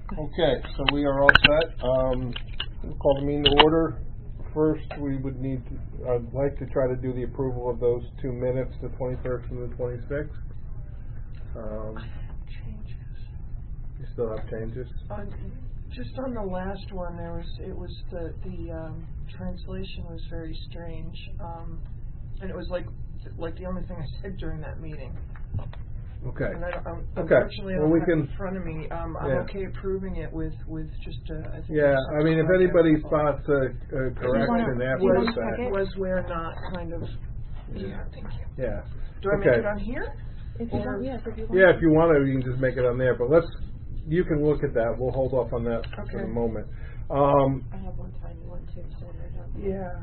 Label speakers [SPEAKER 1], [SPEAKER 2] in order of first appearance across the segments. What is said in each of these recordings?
[SPEAKER 1] Okay, so we are all set. We'll call the meeting to order. First, we would need to, I'd like to try to do the approval of those 2 minutes, the 21st and the 26th. You still have changes?
[SPEAKER 2] Just on the last one, the translation was very strange, and it was like the only thing I said during that meeting.
[SPEAKER 1] Okay.
[SPEAKER 2] And
[SPEAKER 1] Okay.
[SPEAKER 2] unfortunately, I
[SPEAKER 1] Well,
[SPEAKER 2] don't have it in front of me. I'm okay approving it with just I think.
[SPEAKER 1] Yeah, I mean, if anybody spots a correction after that.
[SPEAKER 2] Was where not kind of. Yeah, thank you.
[SPEAKER 1] Yeah.
[SPEAKER 2] Do I make it on here?
[SPEAKER 3] If you want, yes, if you want.
[SPEAKER 1] Yeah, if you want to, you can just make it on there. But you can look at that. We'll hold off on that for the moment.
[SPEAKER 3] I have one time you want to, so I don't.
[SPEAKER 2] Yeah.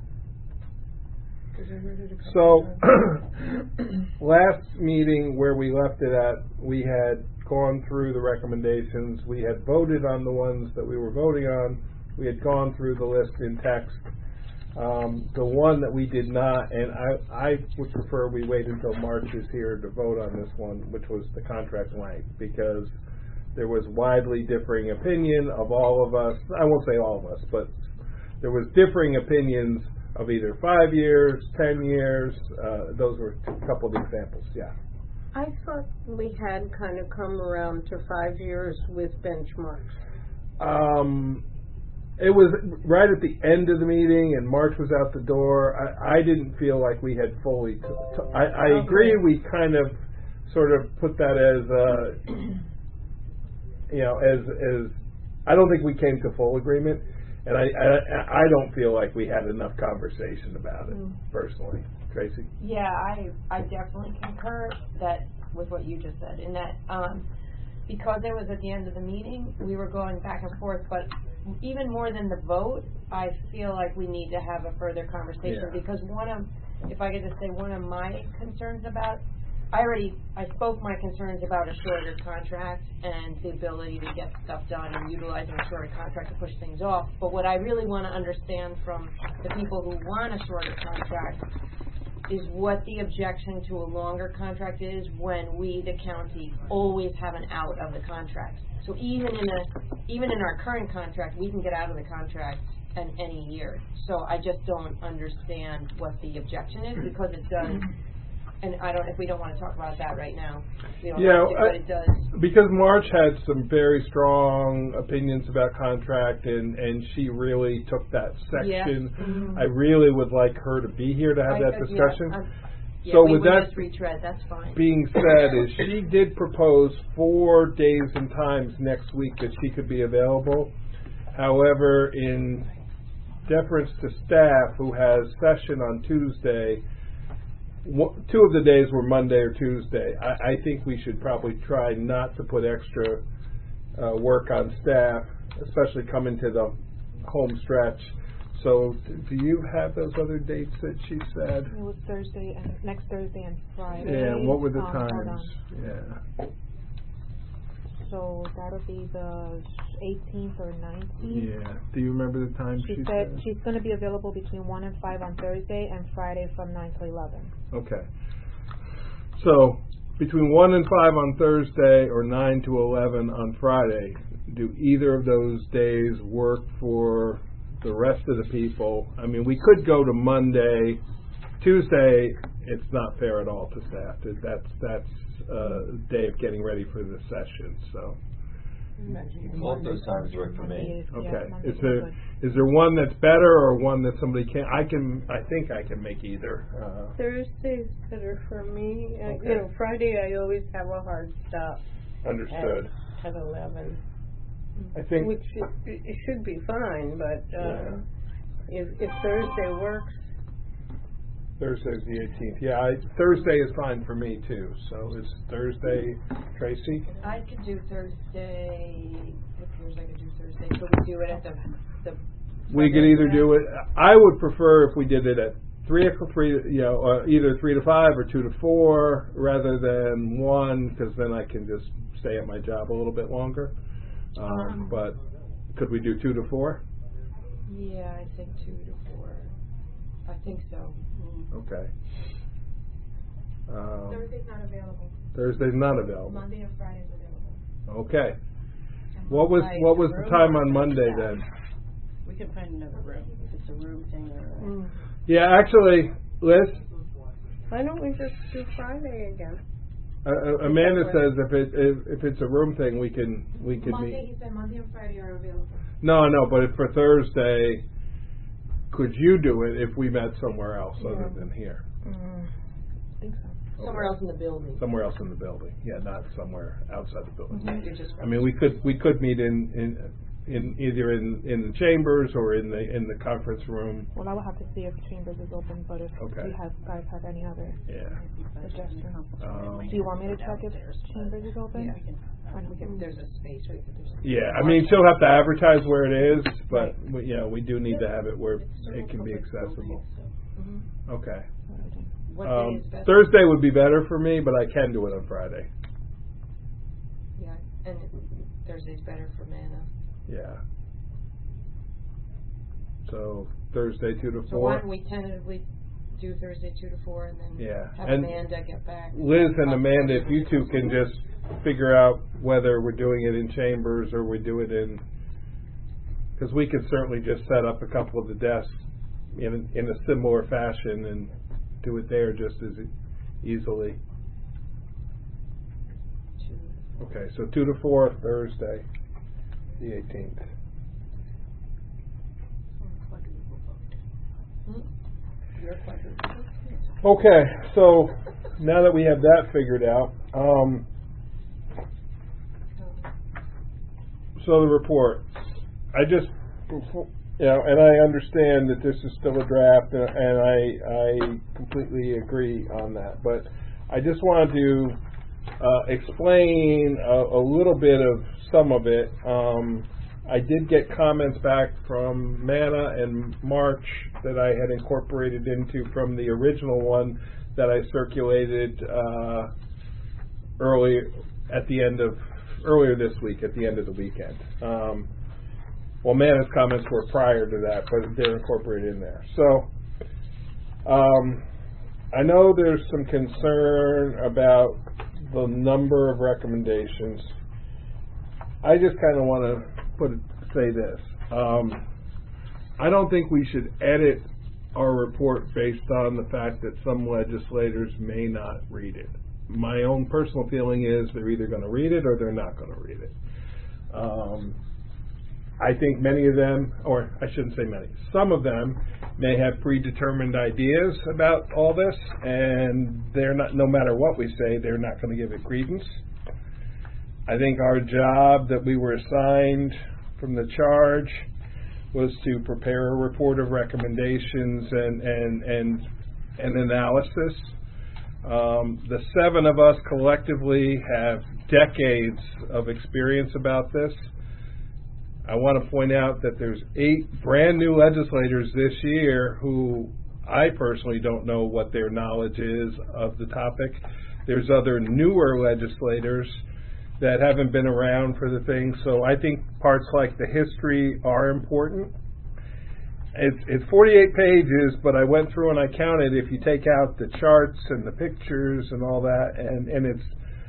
[SPEAKER 1] So, last meeting where we left it at, we had gone through the recommendations. We had voted on the ones that we were voting on. We had gone through the list in text. The one that we did not, and I would prefer we wait until March is here to vote on this one, which was the contract length, because there was widely differing opinion of all of us. I won't say all of us, but there was differing opinions of either 5 years, 10 years. Those were a couple of examples. Yeah.
[SPEAKER 4] I thought we had kind of come around to 5 years with benchmarks.
[SPEAKER 1] It was right at the end of the meeting, and March was out the door. I didn't feel like we had fully. I agree. We kind of sort of put that as, as I don't think we came to full agreement. And I don't feel like we had enough conversation about it, personally. Tracy?
[SPEAKER 3] Yeah, I definitely concur with what you just said, in that because it was at the end of the meeting, we were going back and forth, but even more than the vote, I feel like we need to have a further conversation, because if I could just say, one of my concerns about, I spoke my concerns about a shorter contract and the ability to get stuff done and utilizing a shorter contract to push things off. But what I really want to understand from the people who want a shorter contract is what the objection to a longer contract is when we, the county, always have an out of the contract. So even in our current contract, we can get out of the contract in any year. So I just don't understand what the objection is, because it does. And if we don't want to talk about that right now, we don't have to, but it does.
[SPEAKER 1] Because March had some very strong opinions about contract, and she really took that section.
[SPEAKER 3] Yeah. Mm-hmm.
[SPEAKER 1] I really would like her to be here to have that discussion.
[SPEAKER 3] So with that just retread, that's fine.
[SPEAKER 1] Being said, is she did propose 4 days and times next week that she could be available. However, in deference to staff who has session on Tuesday, 2 of the days were Monday or Tuesday. I think we should probably try not to put extra work on staff, especially coming to the home stretch. So do you have those other dates that she said?
[SPEAKER 5] It was next Thursday and Friday.
[SPEAKER 1] Yeah, what were the times? Yeah.
[SPEAKER 5] So that'll be the 18th or 19th.
[SPEAKER 1] Yeah. Do you remember the times she said?
[SPEAKER 5] She's going to be available between 1 and 5 on Thursday, and Friday from 9 to 11.
[SPEAKER 1] Okay. So between 1 and 5 on Thursday or 9 to 11 on Friday, do either of those days work for the rest of the people? I mean, we could go to Monday. Tuesday, it's not fair at all to staff. That's a day of getting ready for the session. So
[SPEAKER 6] both those times work for me.
[SPEAKER 1] Okay. Is there one that's better, or one that somebody can't? I think I can make either.
[SPEAKER 4] Thursday's better for me.
[SPEAKER 1] Okay.
[SPEAKER 4] Friday I always have a hard stop.
[SPEAKER 1] Understood.
[SPEAKER 4] At 11.
[SPEAKER 1] I think
[SPEAKER 4] which it should be fine, but if Thursday works.
[SPEAKER 1] Thursday's the 18th. Yeah, Thursday is fine for me too. So is Thursday, Tracy?
[SPEAKER 3] I could do Thursday. It appears I could do Thursday. So we do it at the.
[SPEAKER 1] We could either do it. I would prefer if we did it at 3 o'clock, either 3 to 5 or 2 to 4, rather than 1, because then I can just stay at my job a little bit longer. But could we do 2 to 4?
[SPEAKER 3] Yeah, I think 2 to 4. I think so.
[SPEAKER 1] Okay.
[SPEAKER 5] Thursday's not available.
[SPEAKER 1] Thursday's not available.
[SPEAKER 5] Monday and Friday is available.
[SPEAKER 1] Okay. What was the time on Monday then?
[SPEAKER 7] We can find another room if it's a room thing or.
[SPEAKER 1] Yeah, actually, Liz.
[SPEAKER 4] Why don't we just do Friday again?
[SPEAKER 1] Amanda says if it's a room thing, we can meet.
[SPEAKER 5] He said Monday and Friday are available.
[SPEAKER 1] No, but for Thursday, could you do it if we met somewhere else other than here?
[SPEAKER 5] I think so.
[SPEAKER 1] Okay.
[SPEAKER 2] Somewhere else in the building.
[SPEAKER 1] Somewhere else in the building. Yeah, not somewhere outside the building.
[SPEAKER 2] Mm-hmm.
[SPEAKER 1] I mean, we could meet in either in the chambers or in the conference room.
[SPEAKER 5] Well, I will have to see if Chambers is open, but if
[SPEAKER 1] Okay.
[SPEAKER 5] you guys have any other suggestions. Do you want me to check if Chambers is open?
[SPEAKER 2] Yeah.
[SPEAKER 5] And we can.
[SPEAKER 2] There's a space.
[SPEAKER 1] Yeah, I mean, she'll have to advertise where it is, but we do need to have it where it can be accessible.
[SPEAKER 5] Mm-hmm.
[SPEAKER 1] Okay.
[SPEAKER 2] What day is better?
[SPEAKER 1] Thursday would be better for me, but I can do it on Friday.
[SPEAKER 3] Yeah, and Thursday's better for Mana.
[SPEAKER 1] Yeah. So Thursday 2 to 4.
[SPEAKER 3] So why don't we tentatively do Thursday 2 to 4, and then have
[SPEAKER 1] and
[SPEAKER 3] Amanda get back.
[SPEAKER 1] Liz and Amanda, if you two can just figure out whether we're doing it in Chambers or we do it in, because we could certainly just set up a couple of the desks in a similar fashion and do it there just as easily. Okay, so 2 to 4 Thursday, the 18th. Okay, so now that we have that figured out, so the report. I just, and I understand that this is still a draft, and I completely agree on that. But I just wanted to explain a little bit of some of it. I did get comments back from Mana and March that I had incorporated into from the original one that I circulated earlier this week at the end of the weekend. Well, Mana's comments were prior to that, but they're incorporated in there. So I know there's some concern about the number of recommendations. I just kind of want to say this. I don't think we should edit our report based on the fact that some legislators may not read it. My own personal feeling is they're either going to read it or they're not going to read it. I think many of them, or I shouldn't say many, some of them may have predetermined ideas about all this, and they're not, no matter what we say, they're not going to give it credence. I think our job that we were assigned from the charge was to prepare a report of recommendations and analysis. The 7 of us collectively have decades of experience about this. I want to point out that there's 8 brand new legislators this year who I personally don't know what their knowledge is of the topic. There's other newer legislators that haven't been around for the thing, so I think parts like the history are important. It's 48 pages, but I went through and I counted if you take out the charts and the pictures and all that, and it's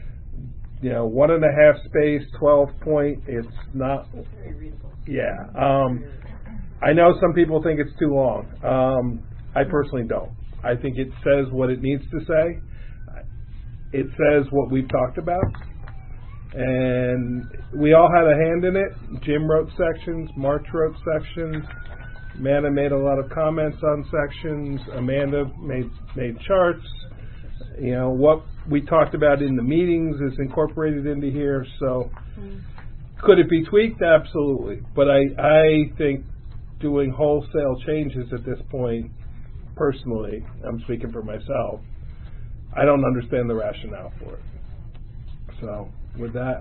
[SPEAKER 1] 1.5 space, 12 point. It's not.
[SPEAKER 7] It's very readable.
[SPEAKER 1] Yeah. I know some people think it's too long. I personally don't. I think it says what it needs to say. It says what we've talked about. And we all had a hand in it. Jim wrote sections, March wrote sections, Amanda made a lot of comments on sections, Amanda made charts. What we talked about in the meetings is incorporated into here. So could it be tweaked? Absolutely. But I think doing wholesale changes at this point, personally, I'm speaking for myself, I don't understand the rationale for it. So with that,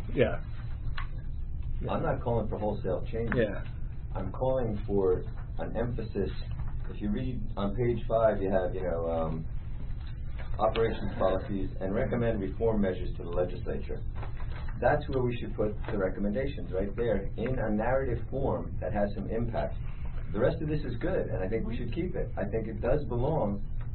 [SPEAKER 6] I'm not calling for wholesale changes.
[SPEAKER 1] Yeah.
[SPEAKER 6] I'm calling for an emphasis. If you read on page 5, you have, operations policies and recommend reform measures to the legislature. That's where we should put the recommendations, right there, in a narrative form that has some impact. The rest of this is good, and I think we should keep it. I think it does belong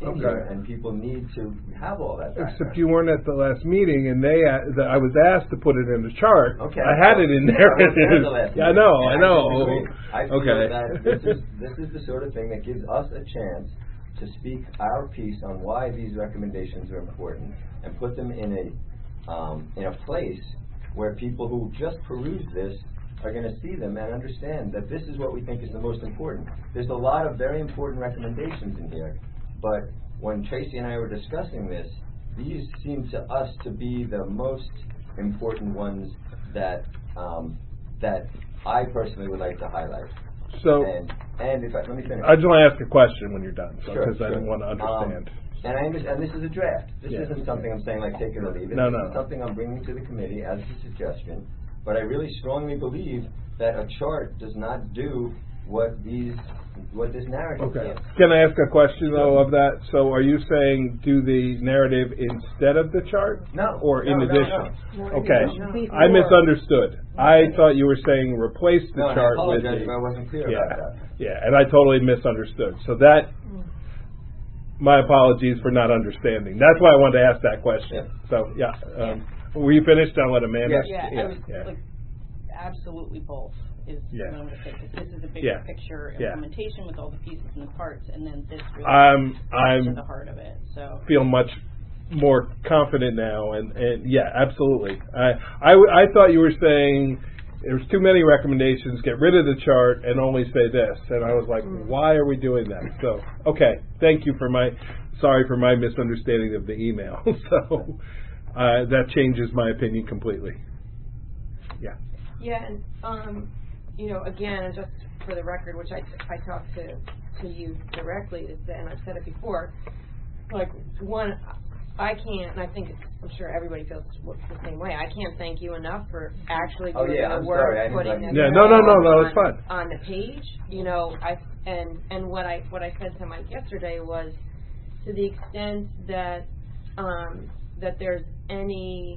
[SPEAKER 6] in here, and people need to have all that background.
[SPEAKER 1] Except you weren't at the last meeting, and I was asked to put it in the chart.
[SPEAKER 6] Okay.
[SPEAKER 1] I had it in there.
[SPEAKER 6] Yeah,
[SPEAKER 1] I know.
[SPEAKER 6] I feel that this is the sort of thing that gives us a chance to speak our piece on why these recommendations are important, and put them in a place where people who just peruse this are going to see them and understand that this is what we think is the most important. There's a lot of very important recommendations in here, but when Tracy and I were discussing this, these seem to us to be the most important ones that that I personally would like to highlight.
[SPEAKER 1] So,
[SPEAKER 6] and if let me finish.
[SPEAKER 1] I just want to ask a question when you're done, because
[SPEAKER 6] Sure.
[SPEAKER 1] I didn't want to understand.
[SPEAKER 6] And I understand, and this is a draft. This isn't something I'm saying like take it or leave it.
[SPEAKER 1] No.
[SPEAKER 6] This is something I'm bringing to the committee as a suggestion. But I really strongly believe that a chart does not do what this narrative
[SPEAKER 1] Okay.
[SPEAKER 6] gives.
[SPEAKER 1] Can I ask a question though of that? So, are you saying do the narrative instead of the chart?
[SPEAKER 6] No.
[SPEAKER 1] Or in
[SPEAKER 6] No,
[SPEAKER 1] addition?
[SPEAKER 6] no.
[SPEAKER 1] Okay.
[SPEAKER 4] Before.
[SPEAKER 1] I misunderstood. I thought you were saying replace the
[SPEAKER 6] No,
[SPEAKER 1] chart
[SPEAKER 6] I
[SPEAKER 1] with
[SPEAKER 6] apologize if I wasn't clear about that.
[SPEAKER 1] Yeah, and I totally misunderstood. So that, my apologies for not understanding. That's why I wanted to ask that question.
[SPEAKER 6] Yeah.
[SPEAKER 1] So, were you finished? I'll let Amanda.
[SPEAKER 7] I was like, absolutely both is what I'm going to say. 'Cause this is a bigger picture implementation with all the pieces and the parts, and then this really gets to the heart of it. So
[SPEAKER 1] feel much more confident now, and absolutely. I thought you were saying there's too many recommendations, get rid of the chart and only say this, and I was like, why are we doing that? So, okay, thank you sorry for my misunderstanding of the email. So that changes my opinion completely.
[SPEAKER 3] Yeah, and again, just for the record, which I talked to you directly, and I've said it before, like, one, I can't, and I think I'm sure everybody feels the same way. I can't thank you enough for actually doing the work, putting this
[SPEAKER 1] no, it's fine.
[SPEAKER 3] on the page. And what I said to Mike yesterday was, to the extent that that there's any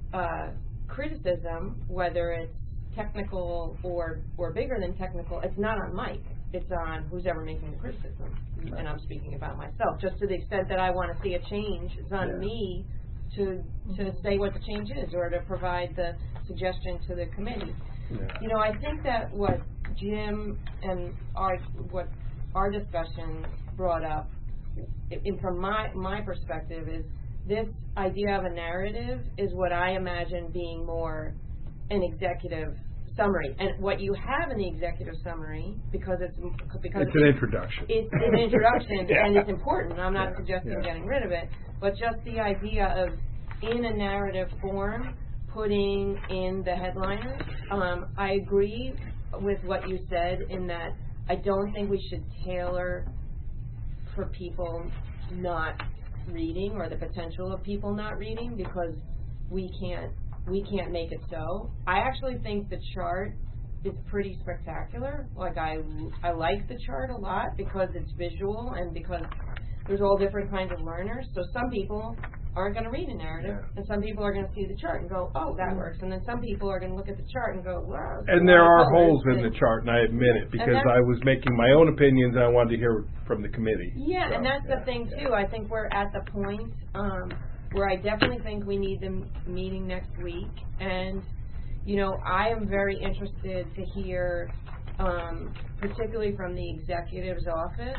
[SPEAKER 3] criticism, whether it's technical or bigger than technical, it's not on Mike. It's on who's ever making the criticism. Right. And I'm speaking about myself. Just to the extent that I want to see a change, it's on me to say what the change is, or to provide the suggestion to the committee. Yeah. I think that what Jim and what our discussion brought up, from my perspective, is this idea of a narrative is what I imagine being more an executive summary. And what you have in the executive summary, because it's
[SPEAKER 1] an introduction.
[SPEAKER 3] It's an introduction, and it's important. I'm not suggesting getting rid of it, but just the idea of, in a narrative form, putting in the headliners. I agree with what you said in that I don't think we should tailor for people not reading, or the potential of people not reading, because we can't make it so. I actually think the chart is pretty spectacular. Like, I like the chart a lot because it's visual and because there's all different kinds of learners. So some people aren't going to read a narrative, and some people are going to see the chart and go, oh, that works. And then some people are going to look at the chart and go, wow.
[SPEAKER 1] And there are holes in the chart, and I admit it, because I was making my own opinions and I wanted to hear from the committee.
[SPEAKER 3] Yeah, and that's the thing, too. I think we're at the point where I definitely think we need the meeting next week. And, I am very interested to hear, particularly from the executive's office,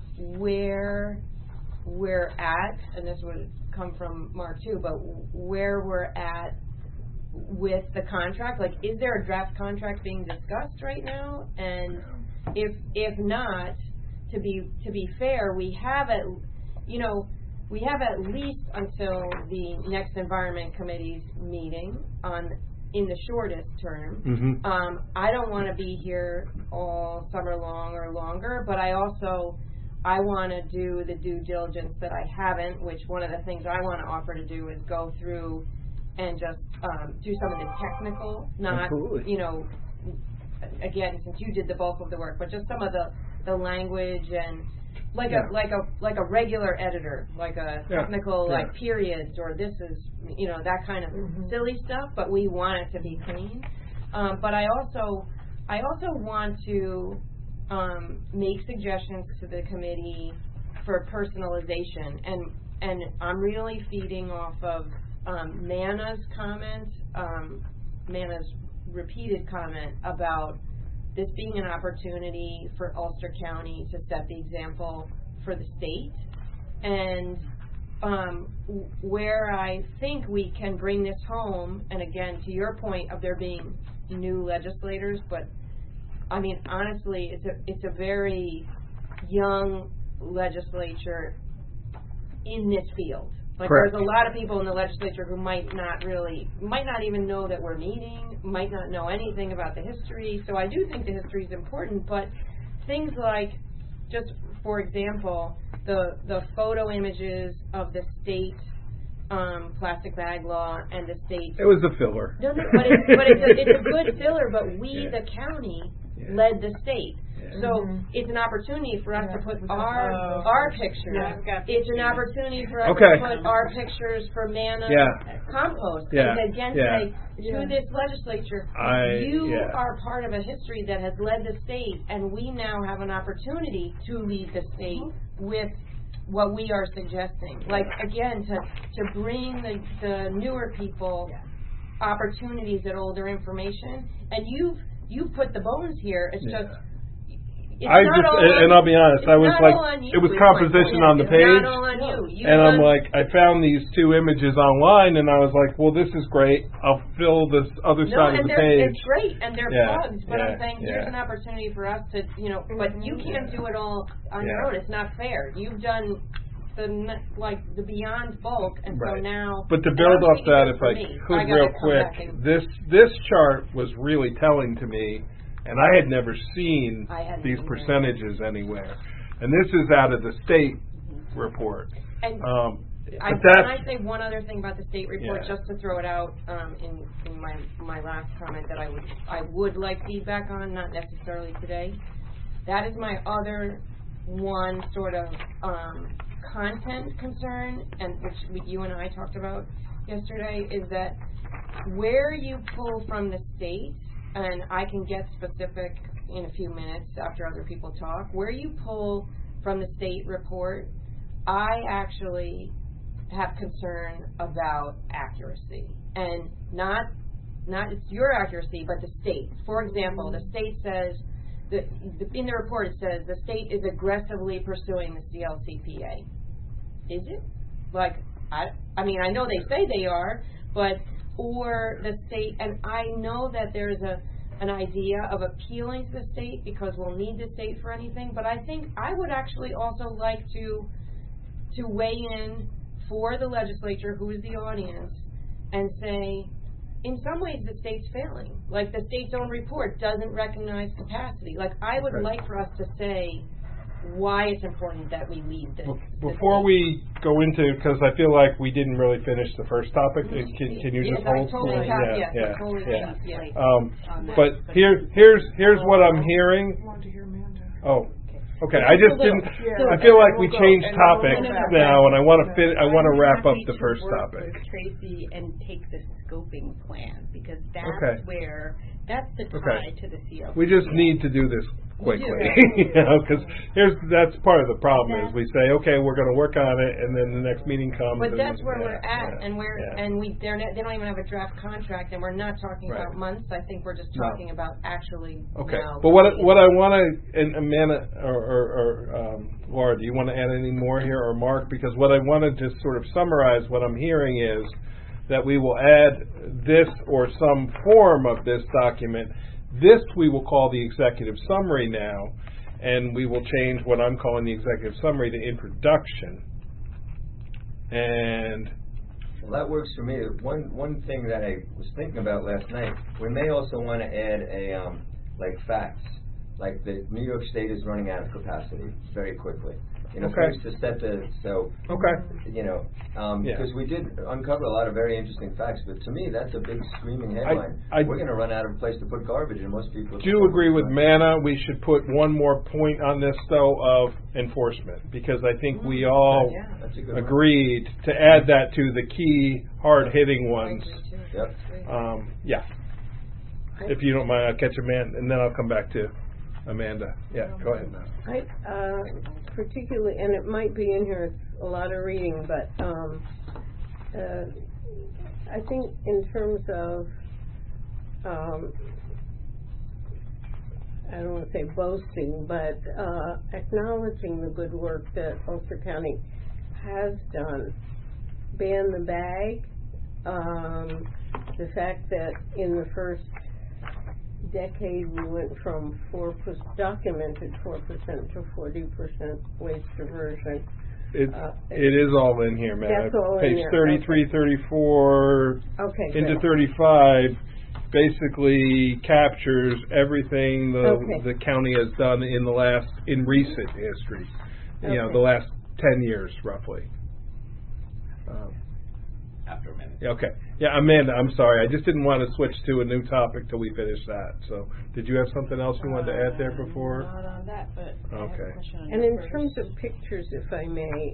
[SPEAKER 3] where we're at, and this would come from Mark too, but where we're at with the contract. Like, is there a draft contract being discussed right now? And if not, to be fair, we have at least until the next Environment Committee's meeting in the shortest term. Mm-hmm. I don't want to be here all summer long or longer, but I want to do the due diligence that I haven't, which one of the things I want to offer to do is go through and just do some of the technical, not,
[SPEAKER 1] Absolutely.
[SPEAKER 3] Again, since you did the bulk of the work, but just some of the language and like a regular editor, like a technical, like periods, or this is, that kind of silly stuff, but we want it to be clean. But I also want to make suggestions to the committee for personalization, and I'm really feeding off of Mana's comment, Mana's repeated comment about this being an opportunity for Ulster County to set the example for the state, and where I think we can bring this home, and again, to your point of there being new legislators, but I mean, honestly, it's a very young legislature in this field. Like,
[SPEAKER 1] correct.
[SPEAKER 3] There's a lot of people in the legislature who might not even know that we're meeting, might not know anything about the history. So I do think the history is important, but things like, just for example, the photo images of the state plastic bag law and the state.
[SPEAKER 1] It was a filler.
[SPEAKER 3] No, but it's a good filler. But we, the county, led the state. So it's an opportunity for us to put our pictures. It's an opportunity for us to put our pictures for Mana compost. And again, say to this legislature, you are part of a history that has led the state, and we now have an opportunity to lead the state with what we are suggesting. Like, again, to bring the newer people opportunities at older information. And you've put the bones here. It's just.
[SPEAKER 1] And I'll be honest, I was like, it was composition on the page, and I'm like, I found these two images online, and I was like, well, this is great. I'll fill this other side of the page.
[SPEAKER 3] It's great, and they're plugs, but I'm saying here's an opportunity for us to, but you can't do it all on your own. It's not fair. You've done the beyond bulk, and so now. But
[SPEAKER 1] to build off that, if I could real quick, this chart was really telling to me. And I had never seen these percentages anywhere. And this is out of the state report.
[SPEAKER 3] And can I say one other thing about the state report, just to throw it out in my last comment that I would like feedback on, not necessarily today. That is my other one sort of content concern, and which you and I talked about yesterday, is that where you pull from the state, and I can get specific in a few minutes after other people talk, where you pull from the state report, I actually have concern about accuracy. And not it's your accuracy, but the state. For example, the state says, in the report it says, the state is aggressively pursuing the CLCPA. Is it? Like, I mean, I know they say they are, but or the state, and I know that there's an idea of appealing to the state because we'll need the state for anything, but I think I would actually also like to weigh in for the legislature, who is the audience, and say, in some ways the state's failing. Like, the state's own report doesn't recognize capacity. Like, I would like for us to say why it's important that we lead this.
[SPEAKER 1] Before we go into, because I feel like we didn't really finish the first topic, can you just hold? But here's what I'm hearing. Oh, okay. I just didn't. I feel like we changed topics now, and I want to wrap up the first topic.
[SPEAKER 7] With Tracy and take the scoping plan, because that's where that's the tie to the CLC.
[SPEAKER 1] We just need to do this quickly, because that's part of the problem is we say, okay, we're going to work on it, and then the next meeting comes.
[SPEAKER 3] But that's where we're at, and they don't even have a draft contract, and we're not talking about months. I think we're just talking about actually.
[SPEAKER 1] Okay, but what I want to, and Amanda or Laura, do you want to add any more here, or Mark? Because what I want to just sort of summarize what I'm hearing is that we will add this or some form of this document. This we will call the executive summary now, and we will change what I'm calling the executive summary to introduction. And
[SPEAKER 6] well, that works for me. One thing that I was thinking about last night, we may also want to add a like facts, like the New York State is running out of capacity very quickly. First to set the because we did uncover a lot of very interesting facts, but to me that's a big screaming headline. We're going to run out of a place to put garbage, and most people
[SPEAKER 1] do agree with Mana. We should put one more point on this though of enforcement, because I think we all agreed to add that to the key hard-hitting ones.
[SPEAKER 6] Yep.
[SPEAKER 1] If you don't mind, I'll catch a man, and then I'll come back to Amanda. Yeah, go ahead now.
[SPEAKER 4] I particularly, and it might be in here, it's a lot of reading, but I think in terms of, I don't want to say boasting, but acknowledging the good work that Ulster County has done. Ban the bag, the fact that in the first decade we went from documented 4% to 40% waste diversion.
[SPEAKER 1] It is all in here, Matt.
[SPEAKER 4] That's all
[SPEAKER 1] Page
[SPEAKER 4] in there.
[SPEAKER 1] 33,
[SPEAKER 4] okay.
[SPEAKER 1] 34, into
[SPEAKER 4] good.
[SPEAKER 1] 35 basically captures everything the county has done in recent history. You know, the last 10 years roughly.
[SPEAKER 6] After a minute.
[SPEAKER 1] Okay. Yeah, Amanda, I'm sorry. I just didn't want to switch to a new topic till we finish that. So, did you have something else you wanted to add there before?
[SPEAKER 7] Not on that, but I have a question on
[SPEAKER 4] And
[SPEAKER 7] that
[SPEAKER 4] in
[SPEAKER 7] first.
[SPEAKER 4] terms of pictures, if I may,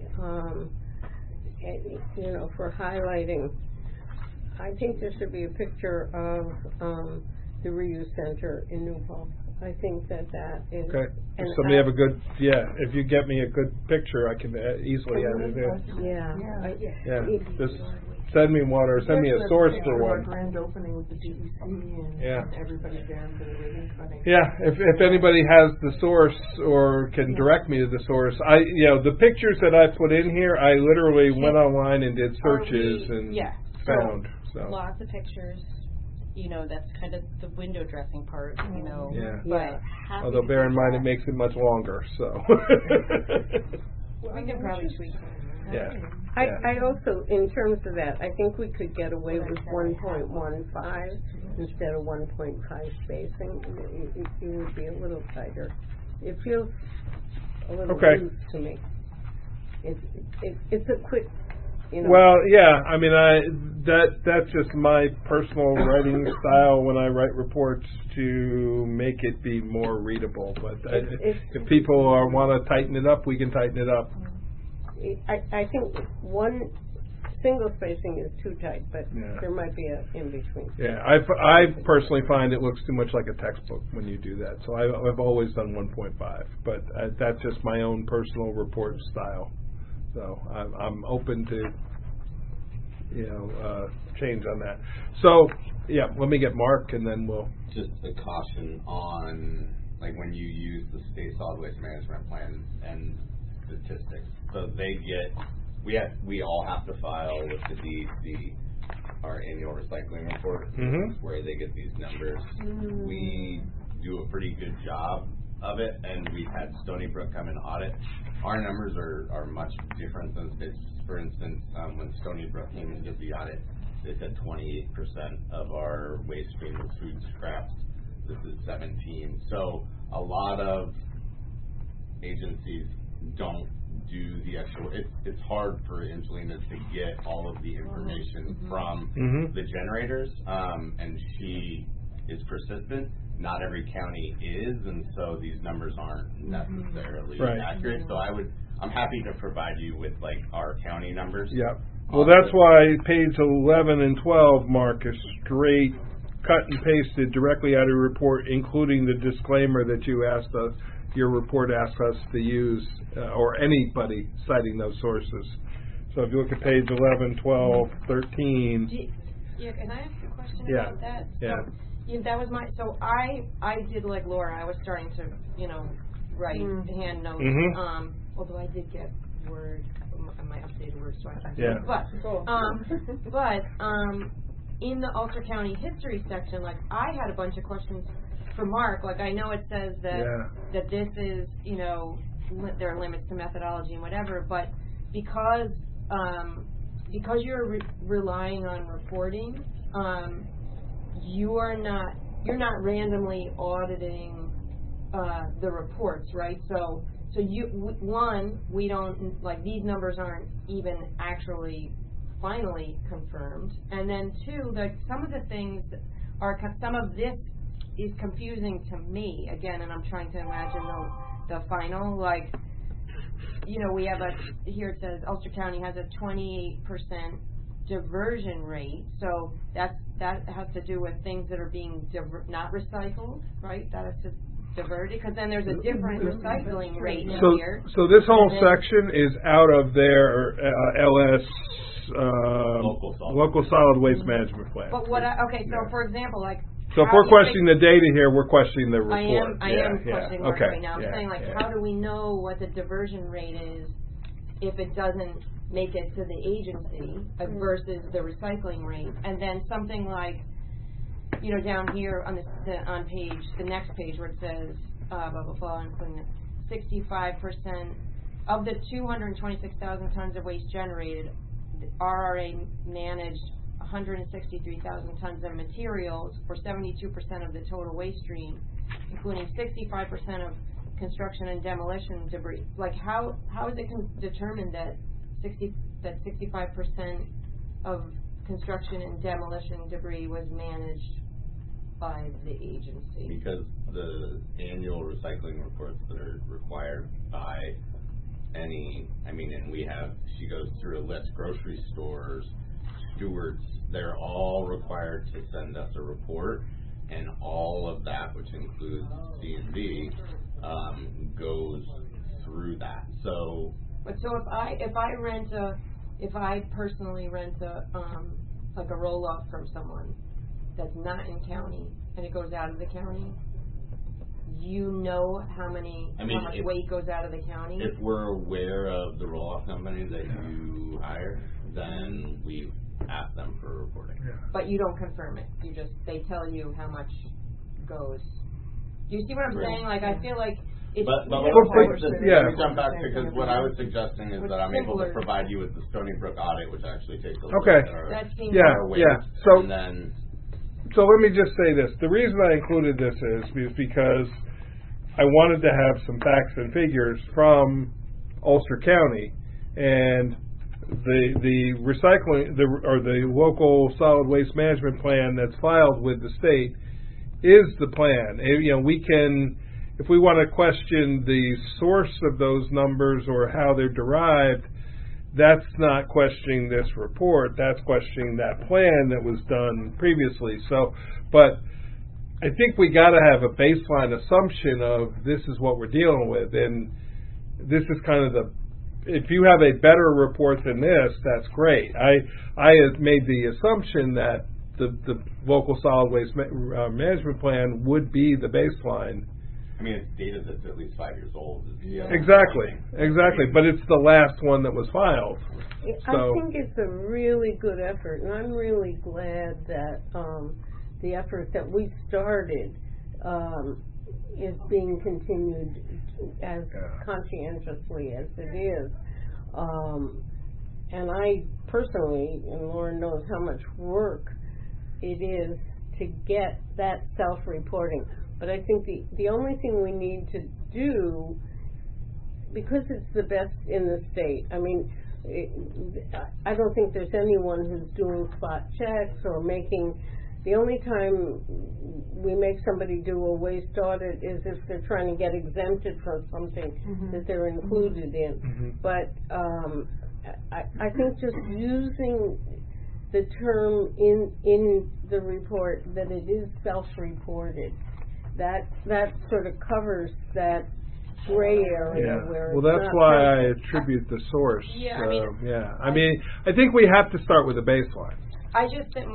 [SPEAKER 4] you know, for highlighting, I think there should be a picture of the reuse center in New Paltz. I think that is.
[SPEAKER 1] Okay. If somebody have a good, if you get me a good picture, I can easily add it in.
[SPEAKER 4] Yeah.
[SPEAKER 1] Just send me one or send me a source for one.
[SPEAKER 2] Grand opening with the DEC and everybody there for the ribbon cutting.
[SPEAKER 1] Yeah, if anybody has the source or can direct me to the source, the pictures that I put in here, I literally went online and did searches and found. So
[SPEAKER 7] lots of pictures. You know, that's kind of the window dressing part, you know.
[SPEAKER 1] Yeah.
[SPEAKER 7] But
[SPEAKER 1] although bear in mind it makes it much longer, so.
[SPEAKER 7] We can probably tweak it.
[SPEAKER 1] Yeah.
[SPEAKER 4] I also, in terms of that, I think we could get away with 1.15 instead of 1.5 spacing. It would be a little tighter. It feels a little loose to me. It's a quick. You know.
[SPEAKER 1] Well, yeah. I mean, that's just my personal writing style when I write reports to make it be more readable. But if people want to tighten it up, we can tighten it up.
[SPEAKER 4] I think one single spacing is too tight, but there might be a in between.
[SPEAKER 1] Yeah, I personally find it looks too much like a textbook when you do that. So I've always done 1.5, but that's just my own personal report style. So I'm open to, change on that. So, let me get Mark and then we'll...
[SPEAKER 8] Just a caution on, like, when you use the state solid waste management plans and statistics. So we all have to file with the DEC our annual recycling report, where they get these numbers. We do a pretty good job of it, and we've had Stony Brook come and audit. Our numbers are much different than states. For instance, when Stony Brook came and did the audit, they said 28% of our waste stream was food scraps. This is 17. So a lot of agencies don't do the actual. It's hard for Angelina to get all of the information from the generators, and she is persistent. Not every county is, and so these numbers aren't necessarily accurate. So I'm happy to provide you with like our county numbers.
[SPEAKER 1] Yeah. Well, that's why page 11 and 12, Mark, is straight cut and pasted directly out of your report, including the disclaimer that you asked us. Your report asked us to use, or anybody citing those sources. So if you look at page 11, 12, 13.
[SPEAKER 3] Can I ask a question about that?
[SPEAKER 1] Yeah.
[SPEAKER 3] That was so I did like Laura. I was starting to, write hand notes. Although I did get Word, my updated Word, so I can. But in the Ulster County history section, like I had a bunch of questions for Mark. Like I know it says that this is, there are limits to methodology and whatever, but because you're relying on reporting, you're not randomly auditing the reports, right? So we don't, like, these numbers aren't even actually finally confirmed, and then two, like some of this is confusing to me again, and I'm trying to imagine the final, like, we have here it says Ulster County has a 28% diversion rate, so that has to do with things that are being not recycled, right? That has to diverted? Because then there's a different recycling rate here.
[SPEAKER 1] So this whole section is out of their LS local solid waste management plan.
[SPEAKER 3] But for example, like.
[SPEAKER 1] So if we're questioning the data here, we're questioning the report.
[SPEAKER 3] I am questioning work right now. I'm saying, how do we know what the diversion rate is if it doesn't make it to the agency versus the recycling rate? And then something like, down here on the next page where it says, blah, blah, blah, including 65% of the 226,000 tons of waste generated, RRA managed 163,000 tons of materials, for 72% of the total waste stream, including 65% of construction and demolition debris. Like, how is it determined that 65% of construction and demolition debris was managed by the agency?
[SPEAKER 8] Because the annual recycling reports that are required by she goes through a list, grocery stores, stewards, they're all required to send us a report, and all of that, which includes C&D, goes through that. So if I personally rent like a roll-off from someone that's not in county and it goes out of the county, how much weight goes out of the county? If we're aware of the roll-off company that you hire, then we ask them for reporting. Yeah.
[SPEAKER 3] But you don't confirm it. They tell you how much goes. Do you see what I'm saying? Like, I feel like it's
[SPEAKER 8] let me jump back, because what I was suggesting is that I'm able to provide you with the Stony Brook audit, which actually takes a look at our weight.
[SPEAKER 1] So let me just say this. The reason I included this is because I wanted to have some facts and figures from Ulster County, and the recycling or the local solid waste management plan that's filed with the state is the plan. We can, if we want to question the source of those numbers or how they're derived, that's not questioning this report. That's questioning that plan that was done previously. So, but I think we got to have a baseline assumption of this is what we're dealing with, and this is kind of if you have a better report than this, that's great. I had made the assumption that the local solid waste management plan would be the baseline.
[SPEAKER 8] It's data that's at least 5 years old.
[SPEAKER 1] Exactly. But it's the last one that was filed.
[SPEAKER 4] I think it's a really good effort, and I'm really glad that the effort that we started is being continued as conscientiously as it is. And I personally, and Lauren knows how much work it is to get that self-reporting. But I think the only thing we need to do, because it's the best in the state, I don't think there's anyone who's doing spot checks or the only time we make somebody do a waste audit is if they're trying to get exempted from something that they're included in. Mm-hmm. But I think just using the term in the report that it is self-reported, that sort of covers that gray area where
[SPEAKER 1] well, that's why I attribute the source. I think we have to start with a baseline.
[SPEAKER 3] I just think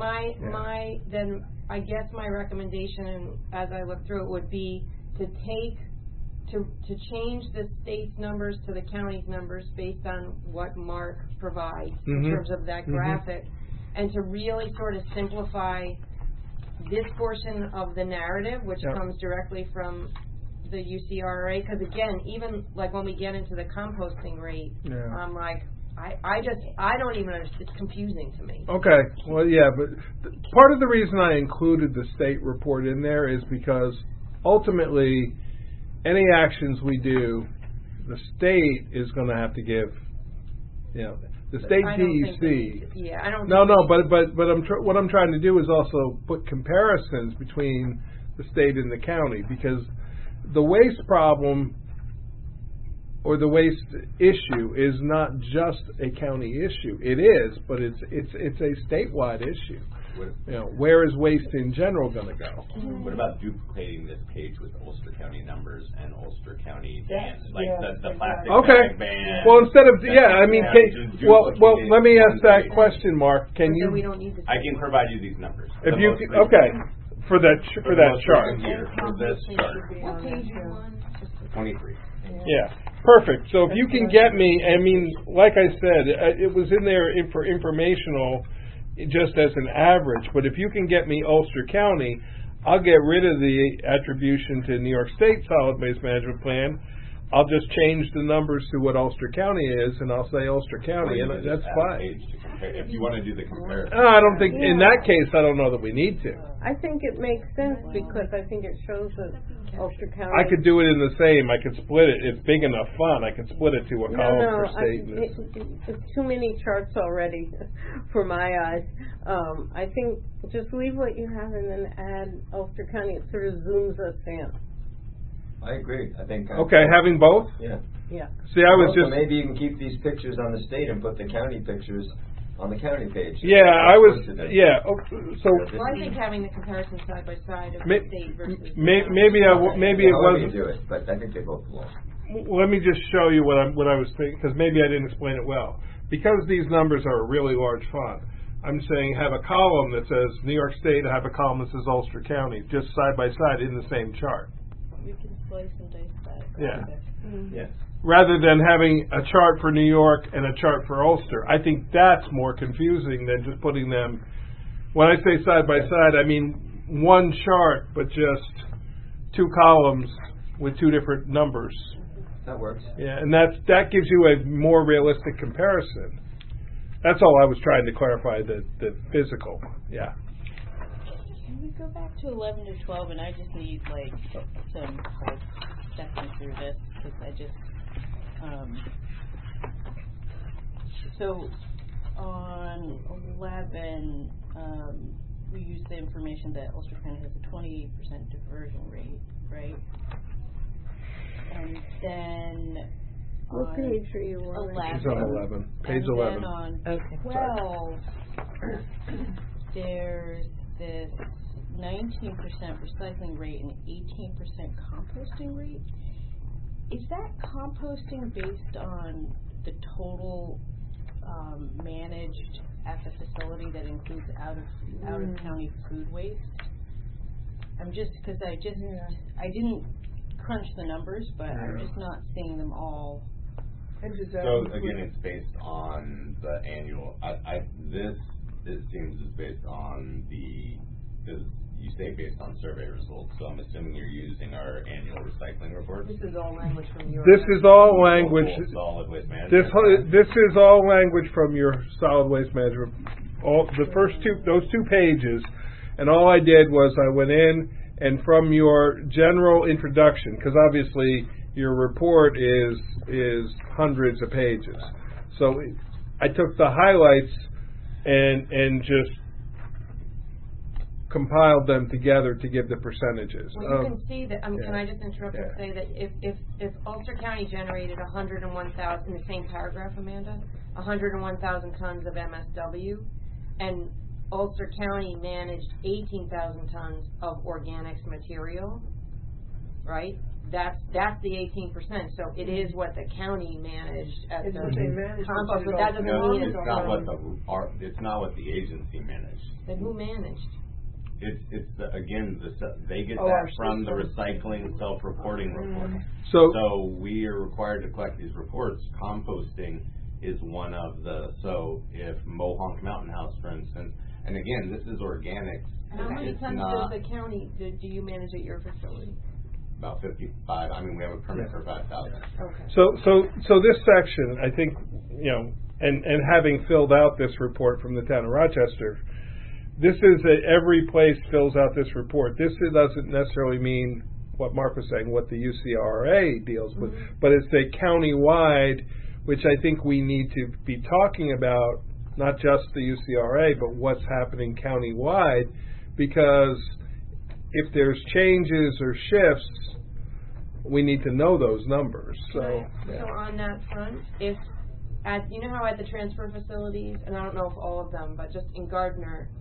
[SPEAKER 3] I guess my recommendation as I look through it would be to change the state's numbers to the county's numbers based on what Mark provides in terms of that graphic, and to really sort of simplify this portion of the narrative, which comes directly from the UCRA. Because again, even like when we get into the composting rate, I'm like, I don't even understand. It's confusing to me.
[SPEAKER 1] Okay. Well, but part of the reason I included the state report in there is because ultimately, any actions we do, the state is going to have to give. The state DEC.
[SPEAKER 3] I don't.
[SPEAKER 1] No, but what I'm trying to do is also put comparisons between the state and the county, because the waste problem or the waste issue is not just a county issue. It is, but it's a statewide issue. where is waste in general going to go?
[SPEAKER 8] What about duplicating this page with Ulster County numbers and Ulster County bans, like the plastic bag ban?
[SPEAKER 1] Well, instead of let me ask that question, Mark. Can you?
[SPEAKER 3] We don't need to
[SPEAKER 8] I can provide you these numbers.
[SPEAKER 1] If you for that chart.
[SPEAKER 8] For this chart.
[SPEAKER 3] What page you want?
[SPEAKER 8] 23.
[SPEAKER 1] Yeah, perfect. So if you can get me, I mean, like I said, it was in there for informational, just as an average. But if you can get me Ulster County, I'll get rid of the attribution to New York State Solid Waste Management Plan. I'll just change the numbers to what Ulster County is, and I'll say Ulster County, and that's fine.
[SPEAKER 8] If you want to do the comparison.
[SPEAKER 1] I don't think, in that case, I don't know that we need to.
[SPEAKER 4] I think it makes sense because I think it shows that Ulster County.
[SPEAKER 1] I could do it in the same. I could split it. It's big enough fun. I could split it to a column per state.
[SPEAKER 4] It's too many charts already for my eyes. I think just leave what you have and then add Ulster County. It sort of zooms us in.
[SPEAKER 6] I agree. I think.
[SPEAKER 1] Okay, having both?
[SPEAKER 6] Yeah.
[SPEAKER 1] See, I was just.
[SPEAKER 6] Maybe you can keep these pictures on the state and put the county pictures on the county page.
[SPEAKER 1] Yeah, I was. Yeah. So.
[SPEAKER 3] Well, I think having the comparison side by side of
[SPEAKER 1] the
[SPEAKER 3] state versus.
[SPEAKER 1] Maybe it wasn't.
[SPEAKER 6] Do it, but I think they both belong.
[SPEAKER 1] Let me just show you what I was thinking, because maybe I didn't explain it well. Because these numbers are a really large font, I'm saying have a column that says New York State, have a column that says Ulster County, just side by side in the same chart.
[SPEAKER 7] You can slice and dice that.
[SPEAKER 1] Yeah.
[SPEAKER 3] Mm-hmm.
[SPEAKER 6] Yeah.
[SPEAKER 1] Rather than having a chart for New York and a chart for Ulster. I think that's more confusing than just putting them. When I say side by side, I mean one chart, but just two columns with two different numbers.
[SPEAKER 6] That works.
[SPEAKER 1] Yeah, and that gives you a more realistic comparison. That's all I was trying to clarify, the physical. Yeah.
[SPEAKER 7] Can we go back to 11 to 12, and I just need some stepping through this because I just so on 11 we use the information that Ulster County has a 28% diversion rate, right? And then
[SPEAKER 4] what page are you on?
[SPEAKER 1] 11. It's on 11. Page 11.
[SPEAKER 7] Then on 12, there's this 19% recycling rate and 18% composting rate. Is that composting based on the total managed at the facility that includes out of county food waste? I'm just because I didn't crunch the numbers, but I'm just not seeing them all.
[SPEAKER 8] So again, it's based on the annual. It seems is based on because you say based on survey results. So I'm assuming you're using our annual recycling report.
[SPEAKER 3] This is all language from your.
[SPEAKER 1] This is all language.
[SPEAKER 8] Solid waste management.
[SPEAKER 1] This is all language from your solid waste management. Those two pages, and all I did was I went in and from your general introduction, because obviously your report is hundreds of pages. So I took the highlights and just compiled them together to give the percentages.
[SPEAKER 3] Well, you can see that. Can I just interrupt and say that if Ulster County generated 101,000 in the same paragraph, Amanda, 101,000 tons of MSW, and Ulster County managed 18,000 tons of organics material, right? That's the 18%. So it is what the county managed at the compost, but that doesn't mean
[SPEAKER 8] it's not what the agency managed.
[SPEAKER 3] Then who managed?
[SPEAKER 8] It's they get that from the recycling self-reporting report. So we are required to collect these reports. Composting is one of the. So if Mohonk Mountain House, for instance, and again, this is organics.
[SPEAKER 3] How many tons does the county do you manage at your facility?
[SPEAKER 8] About 55. I mean, we have a permit for 5,000.
[SPEAKER 3] Okay.
[SPEAKER 1] So this section, I think, and having filled out this report from the town of Rochester, this is every place fills out this report. This doesn't necessarily mean what Mark was saying, what the UCRA deals with, but it's a county-wide, which I think we need to be talking about, not just the UCRA, but what's happening county-wide, because if there's changes or shifts, we need to know those numbers. So
[SPEAKER 3] on that front, you know how at the transfer facilities, and I don't know if all of them, but just in Gardner,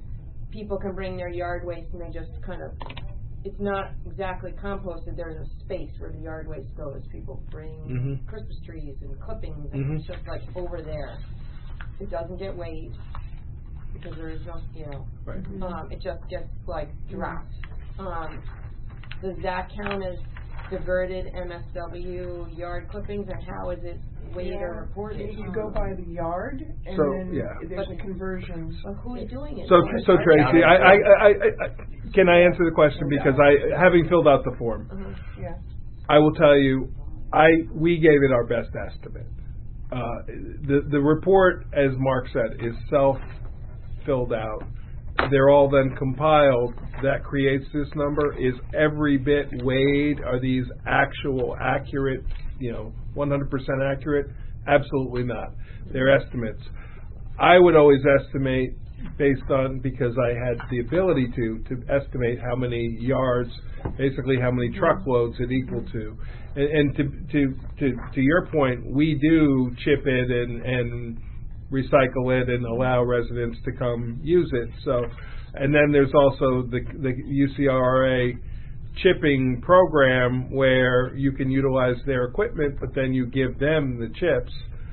[SPEAKER 3] people can bring their yard waste and they just kind of, it's not exactly composted. There's a space where the yard waste goes. People bring Christmas trees and clippings, and it's just like over there. It doesn't get weighed because there is no scale.
[SPEAKER 1] Right.
[SPEAKER 3] It just gets like dropped. Does that count as diverted MSW yard clippings, and how is it weighed or reported?
[SPEAKER 2] You go by the yard, and
[SPEAKER 1] So,
[SPEAKER 2] then there's a conversion.
[SPEAKER 3] Well, who's doing it?
[SPEAKER 1] So Tracy, I can I answer the question, because having filled out the form,
[SPEAKER 2] Yeah.
[SPEAKER 1] I will tell you, we gave it our best estimate. The report, as Mark said, is self-filled out. They're all then compiled. That creates this number. Is every bit weighed? Are these actual accurate, 100% accurate? Absolutely not. They're estimates. I would always estimate based on, because I had the ability to estimate how many yards, basically how many truckloads it equaled to. And to your point, we do chip it and recycle it and allow residents to come use it. So, and then there's also the UCRA chipping program where you can utilize their equipment, but then you give them the chips.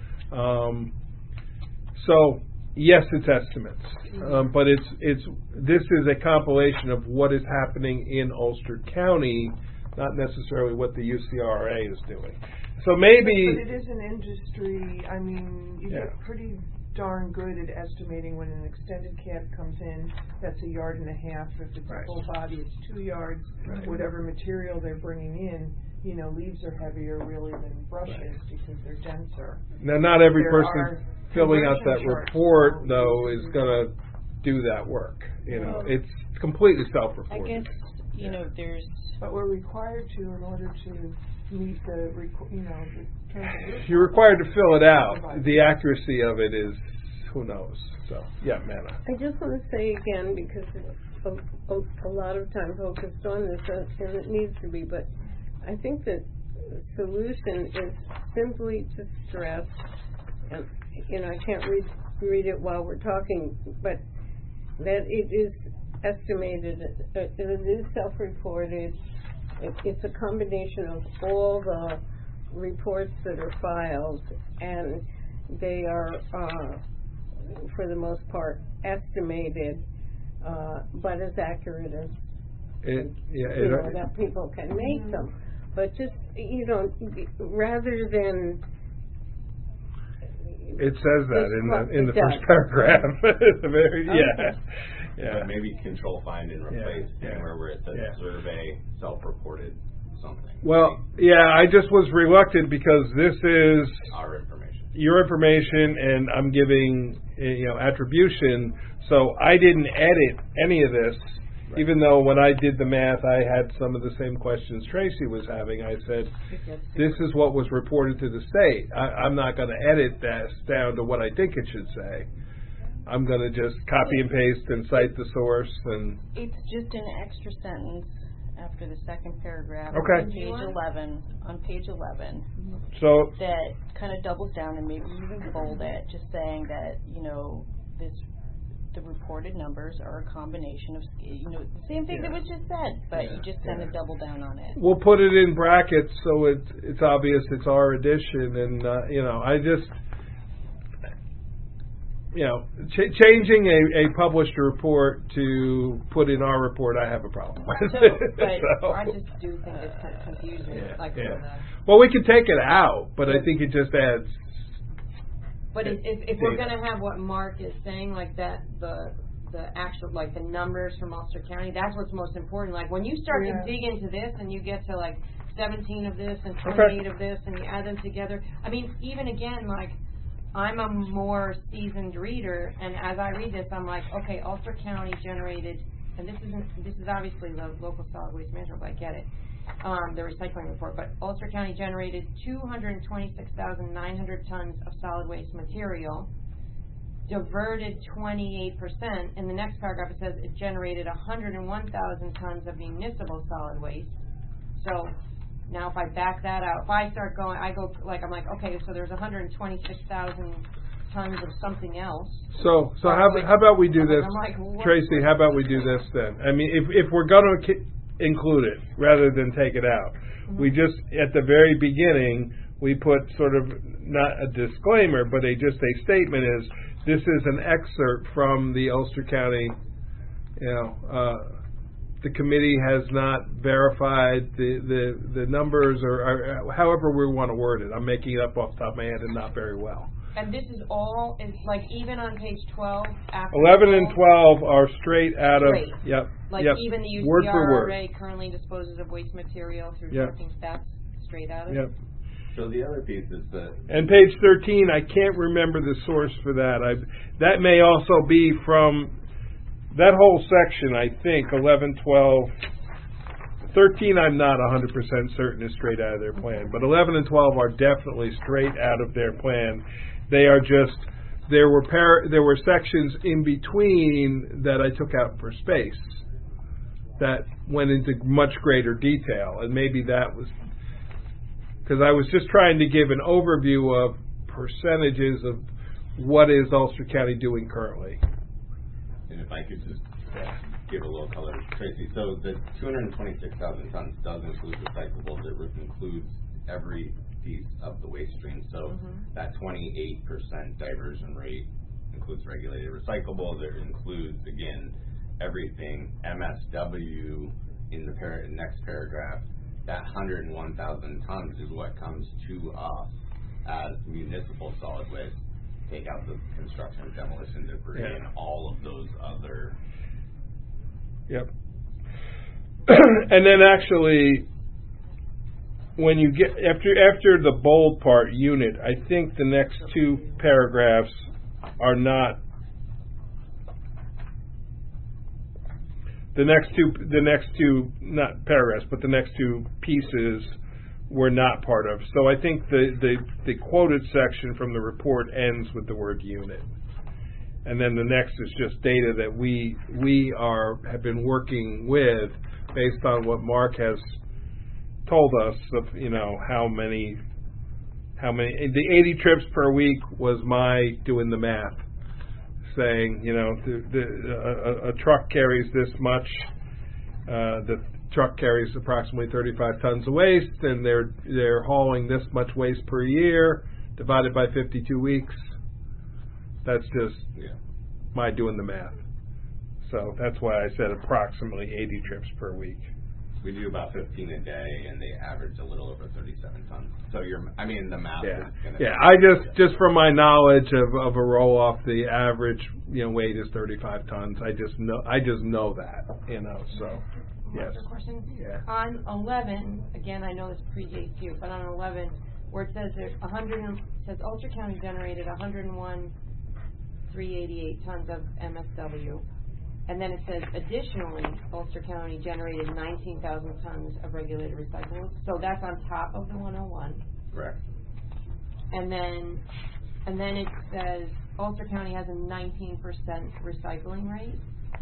[SPEAKER 1] So yes, it's estimates, but this is a compilation of what is happening in Ulster County, not necessarily what the UCRA is doing. So maybe...
[SPEAKER 2] But it is an industry, I mean, you get pretty darn good at estimating when an extended cab comes in, that's 1.5 yards. If it's a full body, it's 2 yards. Whatever material they're bringing in, leaves are heavier really than brushes because they're denser.
[SPEAKER 1] Now, not every person filling out that report, though, is going to do that work. It's completely self-reported.
[SPEAKER 7] I guess, there's...
[SPEAKER 2] But we're required to in order to meet the
[SPEAKER 1] you're required to fill it out. The accuracy of it is, who knows. So, yeah, Manna.
[SPEAKER 4] I just want to say again, because it's a lot of time focused on this, and it needs to be, but I think the solution is simply to stress, and I can't read it while we're talking, but that it is estimated, it is self-reported. It's a combination of all the reports that are filed, and they are, for the most part, estimated, but as accurate as that people can make them. But just, rather than...
[SPEAKER 1] It says that in the first paragraph. It's a very,
[SPEAKER 8] But maybe control find and replace anywhere where it says survey self-reported something.
[SPEAKER 1] Well, I just was reluctant because this is
[SPEAKER 8] our information,
[SPEAKER 1] your information, and I'm giving attribution. So I didn't edit any of this, even though when I did the math, I had some of the same questions Tracy was having. I said, this is what was reported to the state. I'm not going to edit that down to what I think it should say. I'm going to just copy and paste and cite the source. And
[SPEAKER 7] it's just an extra sentence after the second paragraph
[SPEAKER 1] on
[SPEAKER 7] page 11.
[SPEAKER 1] So
[SPEAKER 7] that kind of doubles down, and maybe even bold it, just saying that the reported numbers are a combination of the same thing that was just said, but you just kind of double down on it.
[SPEAKER 1] We'll put it in brackets so it's obvious it's our edition, and I just changing a published report to put in our report, I have a problem with.
[SPEAKER 3] But I just do think it's kind of confusing.
[SPEAKER 1] Well, we could take it out, but I think it just adds.
[SPEAKER 3] But if we're going to have what Mark is saying, like that, the actual, like the numbers from Ulster County, that's what's most important. Like when you start to dig into this and you get to like 17 of this and 28 of this and you add them together, I mean, even again, like I'm a more seasoned reader, and as I read this, I'm like, okay, Ulster County generated, and this is obviously the local solid waste management, but I get it. The recycling report, but Ulster County generated 226,900 tons of solid waste material, diverted 28%. In the next paragraph it says it generated 101,000 tons of municipal solid waste. So now if I back that out, if I start going, I'm like, okay, so there's 126,000 tons of something else.
[SPEAKER 1] So how about we do this,
[SPEAKER 3] I'm like, what?
[SPEAKER 1] Tracy? How about we do this then? I mean, if we're going to include it rather than take it out, we just at the very beginning we put sort of not a disclaimer, but just a statement is this is an excerpt from the Ulster County. The committee has not verified the numbers or however we want to word it. I'm making it up off the top of my head and not very well.
[SPEAKER 3] And this is all, like even on page 12.
[SPEAKER 1] 11 and 12 are straight out of,
[SPEAKER 3] yep. Like even the
[SPEAKER 1] word for word.
[SPEAKER 3] UCRA currently disposes of waste material through collecting stats straight out of it.
[SPEAKER 1] Yep.
[SPEAKER 8] So the other piece is that...
[SPEAKER 1] And page 13, I can't remember the source for that. That may also be from... That whole section, I think, 11, 12, 13 I'm not 100% certain is straight out of their plan, but 11 and 12 are definitely straight out of their plan. They are just, there were sections in between that I took out for space that went into much greater detail, and maybe that was, because I was just trying to give an overview of percentages of what is Ulster County doing currently.
[SPEAKER 8] And if I could just give a little color, Tracy. So the 226,000 tons does include recyclables. It includes every piece of the waste stream. So that 28% diversion rate includes regulated recyclables. It includes, again, everything. MSW in the next paragraph. That 101,000 tons is what comes to us as municipal solid waste. Take out the construction, demolition, debris, and all of those other.
[SPEAKER 1] Yep. And then actually, when you get after the bold part, unit, I think the next two paragraphs are not. The next two not paragraphs, but the next two pieces were not part of. So I think the quoted section from the report ends with the word unit. And then the next is just data that we have been working with based on what Mark has told us of, how many the 80 trips per week was my doing the math, saying, a truck carries this much, the truck carries approximately 35 tons of waste, and they're hauling this much waste per year, divided by 52 weeks. That's just my doing the math. So that's why I said approximately 80 trips per week.
[SPEAKER 8] We do about 15 a day, and they average a little over 37 tons. So the math is going to...
[SPEAKER 1] Yeah, I just from my knowledge of a roll-off, the average, weight is 35 tons. I just know that, so... Yes.
[SPEAKER 3] Question?
[SPEAKER 1] Yeah.
[SPEAKER 3] On 11, again, I know this predates you, but on 11, where it says says Ulster County generated 101,388 tons of MSW, and then it says additionally Ulster County generated 19,000 tons of regulated recyclables. So that's on top of the 101.
[SPEAKER 8] Correct.
[SPEAKER 3] And then it says Ulster County has a 19% recycling rate.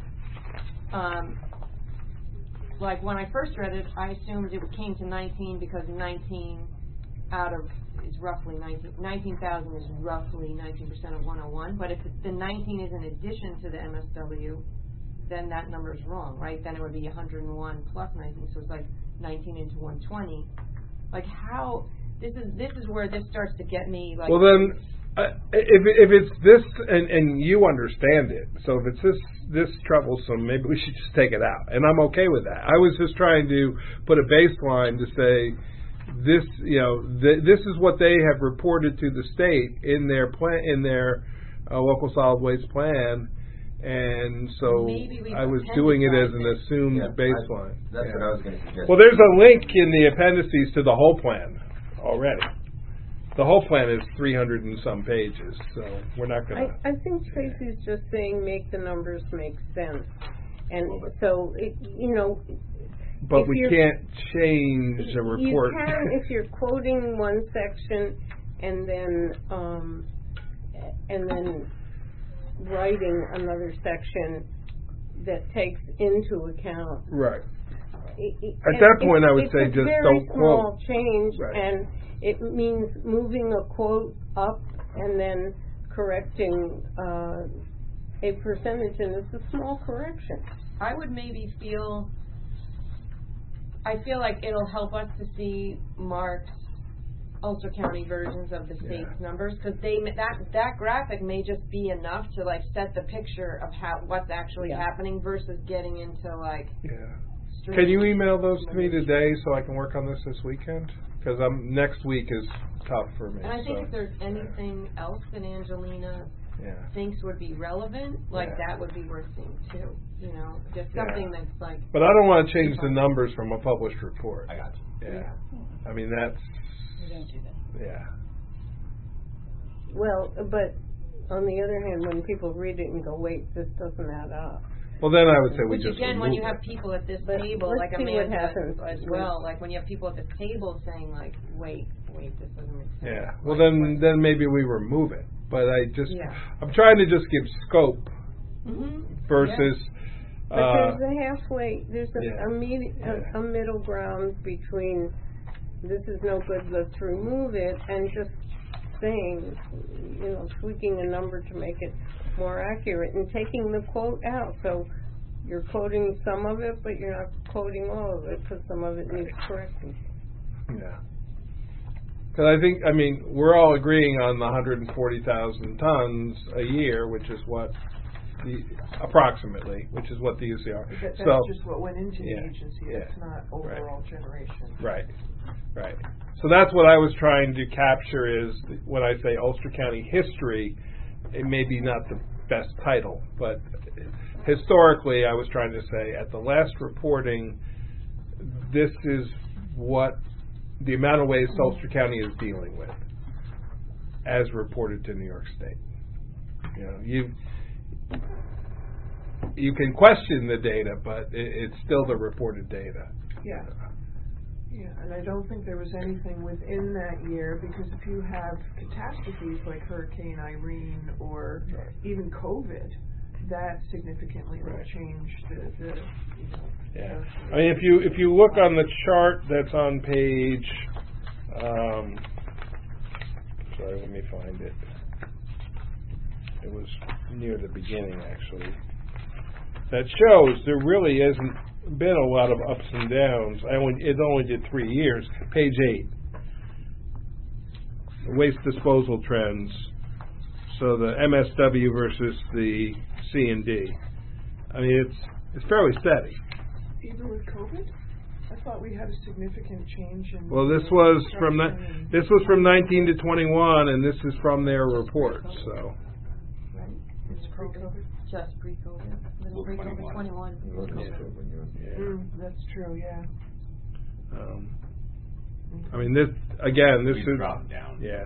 [SPEAKER 3] Like when I first read it, I assumed it came to 19 because 19 is roughly 19,000 is roughly 19% of 101. But if the 19 is in addition to the MSW, then that number is wrong, right? Then it would be 101 plus 19, so it's like 19 into 120. Like how this is where this starts to get me like.
[SPEAKER 1] Well then. If it's this and you understand it, so if it's this troublesome, maybe we should just take it out, and I'm okay with that. I was just trying to put a baseline to say this, this is what they have reported to the state in their plan, in their local solid waste plan, and so I was doing it as an assumed baseline.
[SPEAKER 6] That's what I was going to suggest.
[SPEAKER 1] Well, there's a link in the appendices to the whole plan already. The whole plan is 300 and some pages, so we're not going to...
[SPEAKER 4] I think Tracy's just saying make the numbers make sense. And so,
[SPEAKER 1] But we can't change a report.
[SPEAKER 4] You can if you're quoting one section and then writing another section that takes into account...
[SPEAKER 1] Right. At that point, I would say just don't quote.
[SPEAKER 4] It's a very small change, and it means moving a quote up and then correcting a percentage, and it's a small correction.
[SPEAKER 3] I would maybe I feel like it'll help us to see Mark's Ulster County versions of the state's numbers, because that graphic may just be enough to like set the picture of what's actually happening versus getting into like.
[SPEAKER 1] Yeah. Can you email those to me today so I can work on this weekend? Because next week is tough for me.
[SPEAKER 3] And I think if there's anything else that Angelina thinks would be relevant, that would be worth seeing too. You know, just something that's like.
[SPEAKER 1] But I don't want to change the numbers from a published report.
[SPEAKER 8] I got you.
[SPEAKER 1] Yeah. I mean, that's.
[SPEAKER 7] We don't do that.
[SPEAKER 1] Yeah.
[SPEAKER 4] Well, but on the other hand, when people read it and go, wait, this doesn't add up.
[SPEAKER 1] Well, then I would say we
[SPEAKER 3] Which
[SPEAKER 1] just
[SPEAKER 3] again, when you have people at this table, like Amanda as well, like when you have people at this table saying like, wait, this doesn't make sense.
[SPEAKER 1] Yeah. Well, then maybe we remove it. But I'm trying to just give scope versus.
[SPEAKER 4] But there's a halfway. There's a middle ground between this is no good, let's remove it, and just saying, tweaking a number to make it more accurate and taking the quote out. So you're quoting some of it, but you're not quoting all of it because some of it needs correcting.
[SPEAKER 1] Yeah. Because we're all agreeing on the 140,000 tons a year, which is what approximately, which is what the UCR.
[SPEAKER 2] That's just what went into the agency. It's not overall generation.
[SPEAKER 1] Right. So that's what I was trying to capture is when I say Ulster County history, it may be not the best title, but historically I was trying to say at the last reporting, this is what the amount of waste Ulster County is dealing with as reported to New York State. You can question the data, but it's still the reported data.
[SPEAKER 2] Yeah. Yeah, and I don't think there was anything within that year, because if you have catastrophes like Hurricane Irene or even COVID, that significantly will change the
[SPEAKER 1] if you look on the chart that's on page sorry, let me find it. It was near the beginning actually. That shows there really isn't been a lot of ups and downs. It only did 3 years. Page 8. Waste disposal trends. So the MSW versus the C&D. It's fairly steady.
[SPEAKER 2] Even with COVID? I thought we had a significant change in.
[SPEAKER 1] Well, this was from 19 to 21, and this is from their report. So.
[SPEAKER 2] Right. It's pre-COVID.
[SPEAKER 3] Just pre-COVID. Pre-COVID 21.
[SPEAKER 2] That's true. Yeah.
[SPEAKER 1] This is
[SPEAKER 8] dropped down.
[SPEAKER 1] Yeah.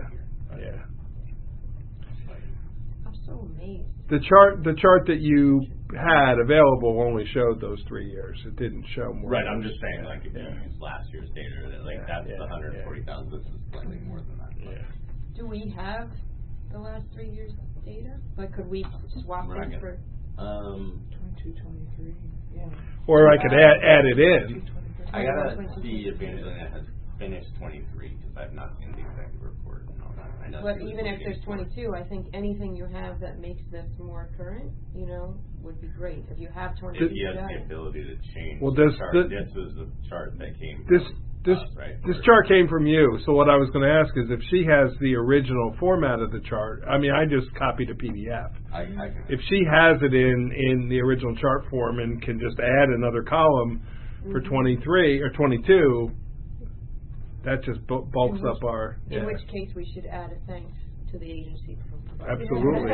[SPEAKER 3] I'm so amazed.
[SPEAKER 1] The chart that you had available only showed those 3 years. It didn't show more.
[SPEAKER 8] Right. I'm just saying, like, if you use last year's data, that's the 140,000. This is slightly more than that. Yeah.
[SPEAKER 3] Do we have the last 3 years data? Like, could we swap them for
[SPEAKER 2] 22, 23? Yeah.
[SPEAKER 1] Or I could add it in.
[SPEAKER 8] I gotta see if Angelina has finished 23 because I've not seen the executive report and all that.
[SPEAKER 3] But even if there's 22, I think anything you have that makes this more current, would be great. If you have 22,
[SPEAKER 8] if he has the ability to change.
[SPEAKER 1] Well,
[SPEAKER 8] this was the chart that came.
[SPEAKER 1] This chart came from you. So what I was going to ask is if she has the original format of the chart. I just copied a PDF.
[SPEAKER 8] I can.
[SPEAKER 1] If she has it in the original chart form and can just add another column for 23 or 22. That just bulks up our.
[SPEAKER 3] In which case, we should add a thanks to the agency.
[SPEAKER 1] Absolutely.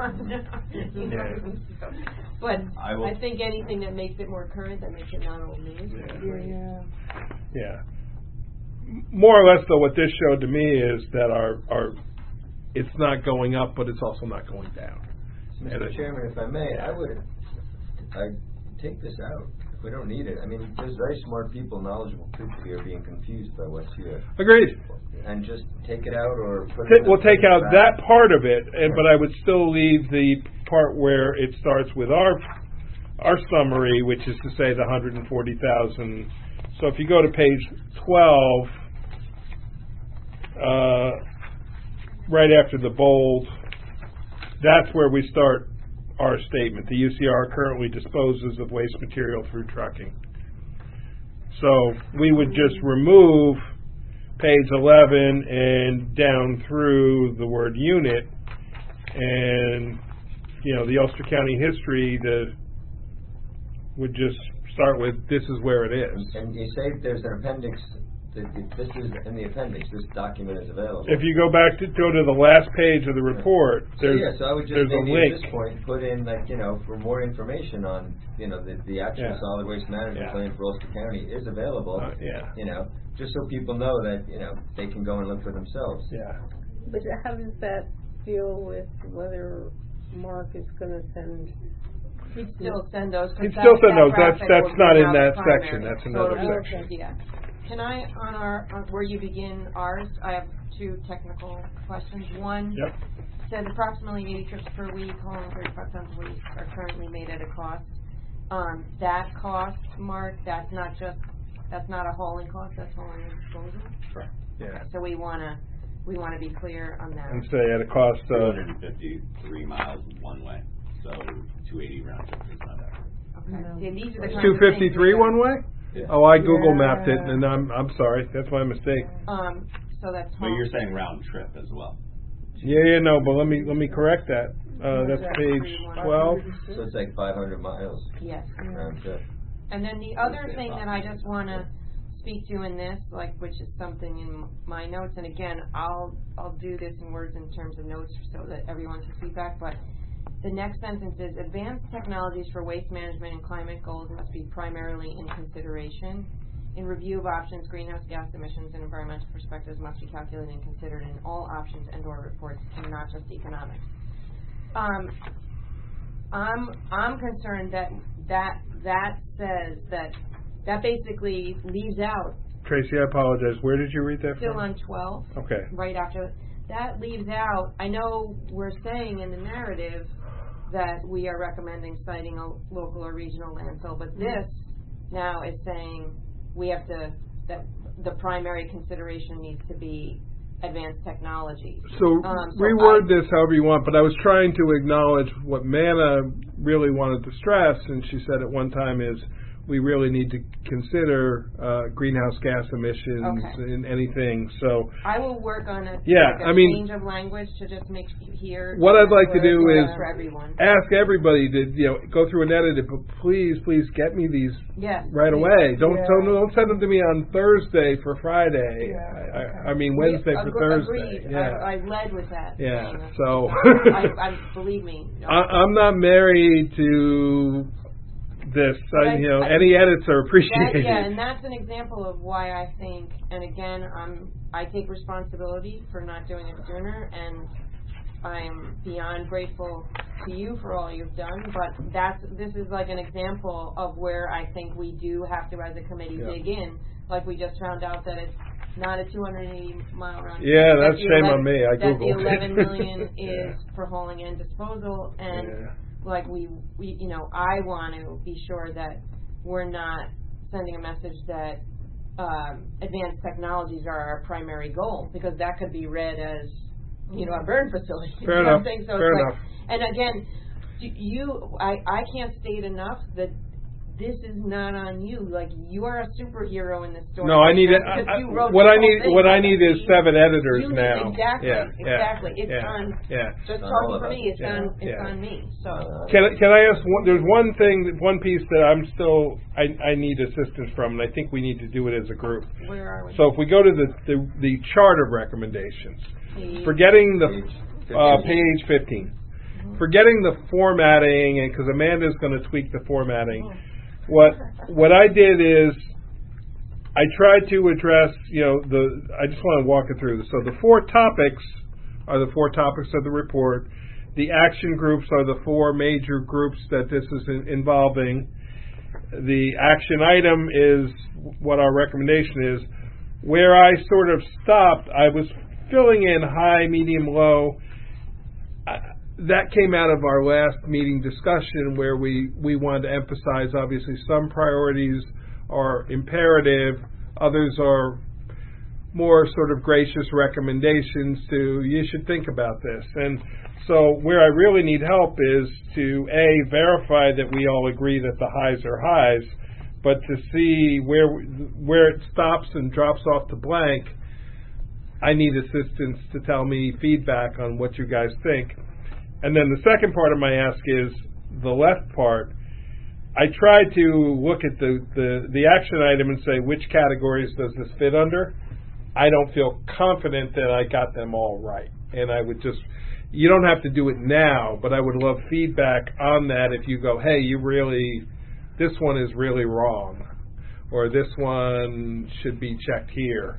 [SPEAKER 3] But I think anything that makes it more current, that makes it not old news.
[SPEAKER 1] Yeah. More or less, though, what this showed to me is that our it's not going up, but it's also not going down.
[SPEAKER 6] Mr. Chairman, if I may, I'd take this out. We don't need it. There's very smart people, knowledgeable people here being confused by what's here.
[SPEAKER 1] Agreed.
[SPEAKER 6] And just take it out or put
[SPEAKER 1] it. We'll take out that part of it, but I would still leave the part where it starts with our summary, which is to say the 140,000. So if you go to page 12, right after the bold that's where we start our statement. The UCR currently disposes of waste material through trucking. So we would just remove page 11 and down through the word unit, and the Ulster County history would just start with, this is where it is.
[SPEAKER 6] And you say there's an appendix. This is in the appendix. This document is available.
[SPEAKER 1] If you go to the last page of the report, there's
[SPEAKER 6] so I would just
[SPEAKER 1] there's a link.
[SPEAKER 6] At this point put in for more information on the actual solid waste management plan for Ulster County is available. Just so people know that they can go and look for themselves.
[SPEAKER 1] Yeah.
[SPEAKER 4] But how does that deal with whether Mark is going to send?
[SPEAKER 3] He'd still send those.
[SPEAKER 1] He'd still send those. That's not in that section. That's another section.
[SPEAKER 3] Yeah. Can I, on where you begin ours, I have two technical questions. One says approximately 80 trips per week, hauling 35 tons of waste are currently made at a cost. That cost, Mark, that's not a hauling cost, that's hauling and disposal?
[SPEAKER 1] Correct. Yeah.
[SPEAKER 3] So we wanna be clear on that.
[SPEAKER 1] And say at a cost of
[SPEAKER 8] 253 miles one way, so 280 round trip is not that.
[SPEAKER 3] Okay. No. See, these are the
[SPEAKER 1] 253 one way?
[SPEAKER 8] Yeah.
[SPEAKER 1] Oh, I Google mapped it, and I'm sorry. That's my mistake.
[SPEAKER 3] So that's.
[SPEAKER 8] But you're saying round trip as well.
[SPEAKER 1] No, but let me correct that. That's page 12.
[SPEAKER 6] So it's like 500 miles.
[SPEAKER 3] Yes.
[SPEAKER 6] Round trip.
[SPEAKER 3] And then the other thing that I just want to speak to in this, which is something in my notes, and again, I'll do this in words in terms of notes so that everyone can feedback, but the next sentence is, advanced technologies for waste management and climate goals must be primarily in consideration. In review of options, greenhouse gas emissions and environmental perspectives must be calculated and considered in all options and or reports, and not just economics. I'm concerned that says that basically leaves out.
[SPEAKER 1] Tracy, I apologize. Where did you read that
[SPEAKER 3] Still
[SPEAKER 1] from?
[SPEAKER 3] on 12.
[SPEAKER 1] Okay.
[SPEAKER 3] Right after. That leaves out, I know we're saying in the narrative that we are recommending citing a local or regional landfill, but this now is saying that the primary consideration needs to be advanced technology.
[SPEAKER 1] So reword this however you want, but I was trying to acknowledge what Manna really wanted to stress, and she said at one time is we really need to consider greenhouse gas emissions in anything. So
[SPEAKER 3] I will work on a change of language to just make here.
[SPEAKER 1] What I'd like to do is
[SPEAKER 3] ask
[SPEAKER 1] everybody to go through and edit it, but please get me these right away. Don't send them to me on Thursday for Friday. I mean Wednesday for Thursday.
[SPEAKER 3] Agreed. I led with that.
[SPEAKER 1] Yeah. So
[SPEAKER 3] I believe me.
[SPEAKER 1] I'm not married to this, any edits are appreciated.
[SPEAKER 3] And that's an example of why I think, and again, I take responsibility for not doing it sooner, and I'm beyond grateful to you for all you've done, but this is like an example of where I think we do have to, as a committee, dig in, like we just found out that it's not a 280-mile round trip.
[SPEAKER 1] Yeah, that's shame on me. I Googled
[SPEAKER 3] that the $11 million is for hauling and disposal, and we I want to be sure that we're not sending a message that advanced technologies are our primary goal, because that could be read as, a burn facility.
[SPEAKER 1] Fair enough.
[SPEAKER 3] So
[SPEAKER 1] Fair enough.
[SPEAKER 3] And again, I can't state enough that this is not on you. Like, you are a superhero in this story.
[SPEAKER 1] No, I need it. What I need is 7 editors now.
[SPEAKER 3] Exactly. It's on. Just talking for me. It's on me. So.
[SPEAKER 1] Can I ask? There's one piece that I need assistance from, and I think we need to do it as a group.
[SPEAKER 3] Where are we?
[SPEAKER 1] So if we go to the chart of recommendations, forgetting the page 15, forgetting the formatting, and because Amanda's going to tweak the formatting. What I did is I tried to address, I just want to walk it through. So the 4 topics are the 4 topics of the report. The action groups are the 4 major groups that this is involving. The action item is what our recommendation is. Where I sort of stopped, I was filling in high, medium, low. That came out of our last meeting discussion, where we wanted to emphasize, obviously, some priorities are imperative, others are more sort of gracious recommendations to, you should think about this. And so where I really need help is to, A, verify that we all agree that the highs are highs, but to see where it stops and drops off to blank, I need assistance to tell me feedback on what you guys think. And then the second part of my ask is the left part. I try to look at the action item and say, which categories does this fit under? I don't feel confident that I got them all right. And I would just, you don't have to do it now, but I would love feedback on that if you go, hey, this one is really wrong, or this one should be checked here.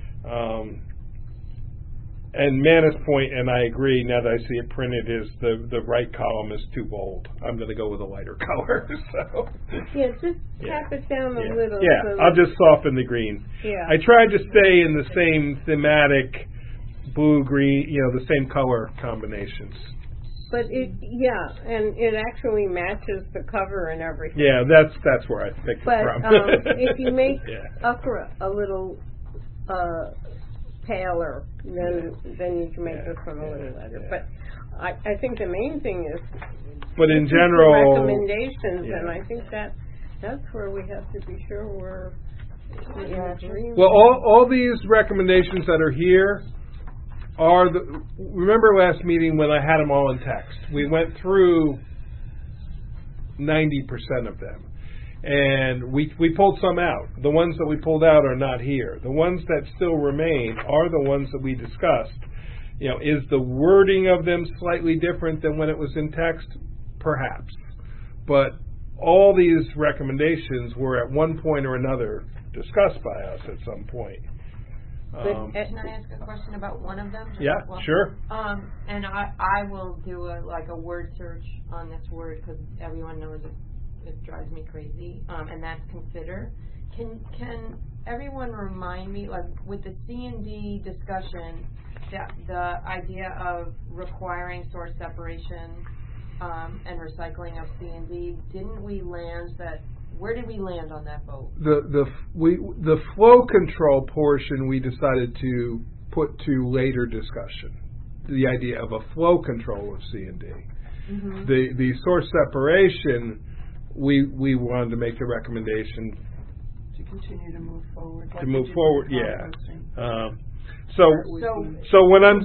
[SPEAKER 1] And Mana's point, and I agree now that I see it printed, is the right column is too bold. I'm going to go with a lighter color. So
[SPEAKER 4] yeah, just tap it down a little.
[SPEAKER 1] Yeah, I'll just soften the green.
[SPEAKER 4] Yeah.
[SPEAKER 1] I tried to stay in the same thematic blue, green, the same color combinations.
[SPEAKER 4] But and it actually matches the cover and everything.
[SPEAKER 1] Yeah, that's where I picked it from.
[SPEAKER 4] But if you make Ukra a little paler, then you can make this one a little lighter. But I think the main thing is,
[SPEAKER 1] but in general,
[SPEAKER 4] recommendations, and I think that's where we have to be sure we're in agreement.
[SPEAKER 1] Well, all these recommendations that are here are remember last meeting when I had them all in text? We went through 90% of them. And we pulled some out. The ones that we pulled out are not here. The ones that still remain are the ones that we discussed. Is the wording of them slightly different than when it was in text? Perhaps. But all these recommendations were at one point or another discussed by us at some point.
[SPEAKER 3] Can I ask a question about one of them?
[SPEAKER 1] Yeah, sure.
[SPEAKER 3] And I will do a word search on this word because everyone knows it drives me crazy, and that's consider. Can everyone remind me, with the C&D discussion, the idea of requiring source separation and recycling of C&D, didn't we land that? Where did we land on that vote? The flow control portion we decided to put to later discussion. The idea of a flow control of C&D. Mm-hmm. The source separation, we wanted to make a recommendation
[SPEAKER 2] to continue to move forward.
[SPEAKER 1] Yeah. So when I'm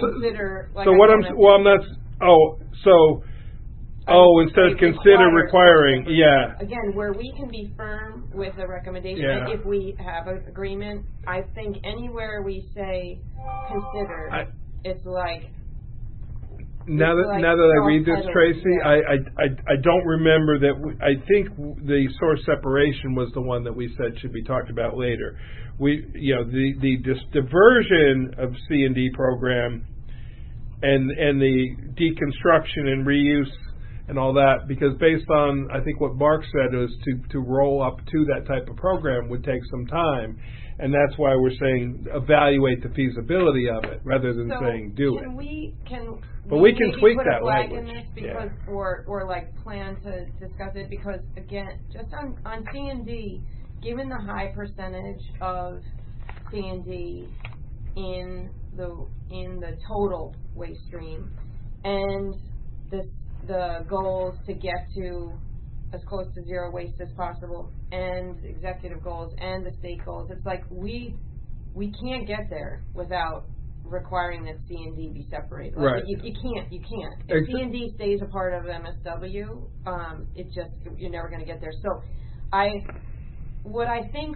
[SPEAKER 1] instead of consider requiring,
[SPEAKER 3] Again, where we can be firm with a recommendation, and if we have an agreement, I think anywhere we say consider, it's like.
[SPEAKER 1] Now that I read this, Tracy, I don't remember that. I think the source separation was the one that we said should be talked about later. The diversion of C&D program and the deconstruction and reuse and all that, because based on I think what Mark said is to roll up to that type of program would take some time. And that's why we're saying evaluate the feasibility of it rather than saying do it. But we can tweak that language.
[SPEAKER 3] In this because, or plan to discuss it because again, just on C&D, given the high percentage of C&D in the total waste stream and the goals to get to as close to zero waste as possible, and executive goals and the state goals. It's like we can't get there without requiring that C&D be separated.
[SPEAKER 1] Right.
[SPEAKER 3] You can't. If C&D stays a part of MSW, you're never going to get there. So what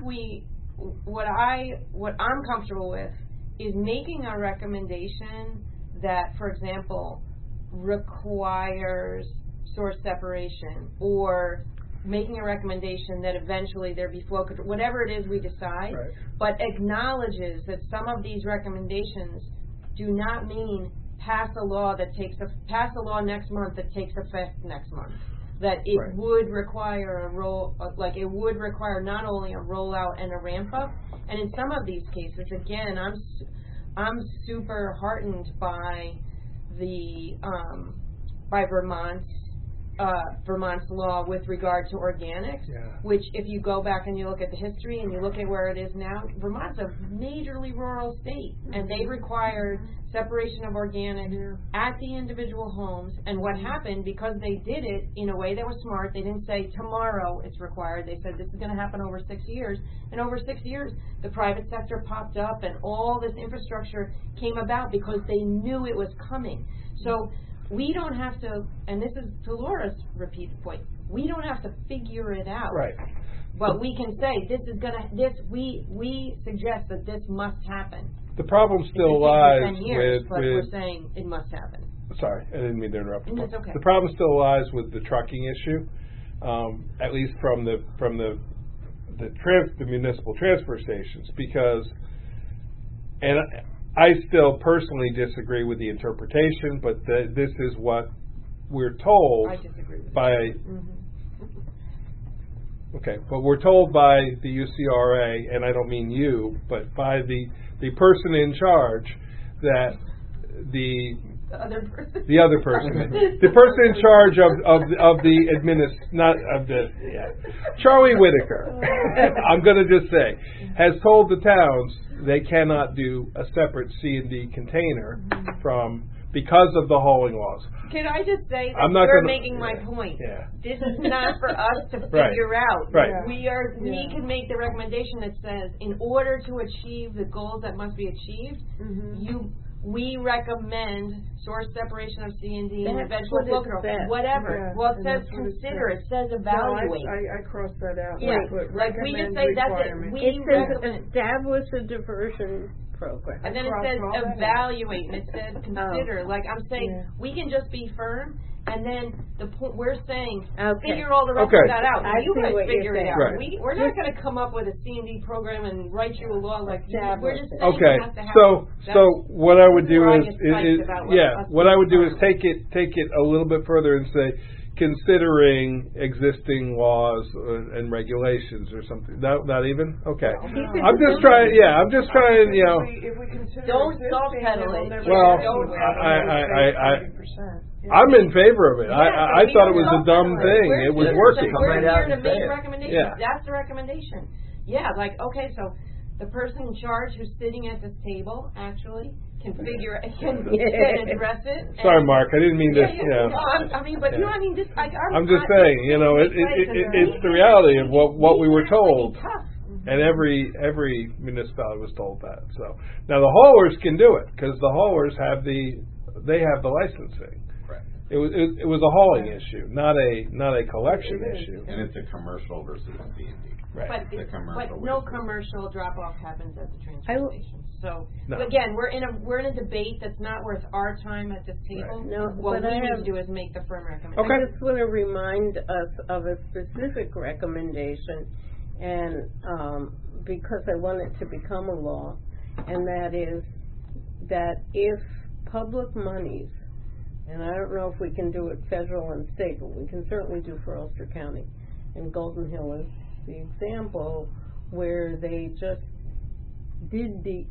[SPEAKER 3] I'm comfortable with is making a recommendation that, for example, requires source separation, or making a recommendation that eventually there be flow control, whatever it is we decide,
[SPEAKER 1] right,
[SPEAKER 3] but acknowledges that some of these recommendations do not mean pass a law next month that takes effect next month. That it
[SPEAKER 1] right,
[SPEAKER 3] would require it would require not only a rollout and a ramp up, and in some of these cases, again, I'm super heartened by by Vermont's Vermont's law with regard to organics, which if you go back and you look at the history and you look at where it is now, Vermont's a majorly rural state, and they required separation of organics at the individual homes. And what happened, because they did it in a way that was smart, they didn't say tomorrow it's required. They said this is going to happen over 6 years. And over 6 years, the private sector popped up and all this infrastructure came about because they knew it was coming. So we don't have to, and this is to Laura's repeated point, we don't have to figure it out.
[SPEAKER 1] Right.
[SPEAKER 3] But we can say we suggest that this must happen.
[SPEAKER 1] The problem still lies
[SPEAKER 3] with we're saying it must happen.
[SPEAKER 1] Sorry, I didn't mean to interrupt.
[SPEAKER 3] It's okay.
[SPEAKER 1] The problem still lies with the trucking issue, at least from the municipal transfer stations, because, and I still personally disagree with the interpretation, but this is what we're told by. Okay, but we're told by the UCRA, and I don't mean you, but by the person in charge, that the other person, the person in charge of the Charlie Whitaker, I'm going to just say, has told the towns they cannot do a separate C&D container because of the hauling laws.
[SPEAKER 3] Can I just say that you're making my point? Yeah. This is not for us to figure out.
[SPEAKER 1] Right.
[SPEAKER 3] We can make the recommendation that says, in order to achieve the goals that must be achieved, we recommend source separation of C&D and vegetable flow, whatever.
[SPEAKER 2] Yeah,
[SPEAKER 3] well, it says consider. It says evaluate.
[SPEAKER 2] No, I crossed that out.
[SPEAKER 3] Yeah. Like we just say that's it.
[SPEAKER 4] It says establish a diversion program.
[SPEAKER 3] And then it says evaluate, and it says consider. Like I'm saying, we can just be firm, and then we're saying figure all the rest of that out. You guys figure it out.
[SPEAKER 1] Right.
[SPEAKER 3] We're not going to come up with a C&D program and write you a law like that. We're just saying we have to have
[SPEAKER 1] so what I would do is what I would do is take it a little bit further and say, considering existing laws and regulations or something. Not even? Okay. I'm just trying, you know.
[SPEAKER 2] If we consider
[SPEAKER 3] don't self-pedal it.
[SPEAKER 1] Well, I'm in favor of it. I thought it was a dumb thing. It was working.
[SPEAKER 3] We're here to make recommendations. Yeah. That's the recommendation. Yeah, like, okay, so the person in charge who's sitting at this table actually can address it.
[SPEAKER 1] Sorry, Mark, I didn't mean to.
[SPEAKER 3] No, I mean, but this.
[SPEAKER 1] I'm just saying, you know, it's the reality of what we were told, and every municipality was told that. So now the haulers can do it because the haulers have the licensing. Right. It was a hauling issue, not a collection issue.
[SPEAKER 8] And it's a commercial versus C&D.
[SPEAKER 1] Right.
[SPEAKER 3] But no commercial drop-off happens at the transfer station. So again, we're in a debate that's not worth our time at this table.
[SPEAKER 4] Right. No,
[SPEAKER 3] what we need to do is make the firm recommendation.
[SPEAKER 1] Okay.
[SPEAKER 4] I just want to remind us of a specific recommendation, and because I want it to become a law, and that is that if public monies, and I don't know if we can do it federal and state, but we can certainly do for Ulster County, and Golden Hill is the example where they just did the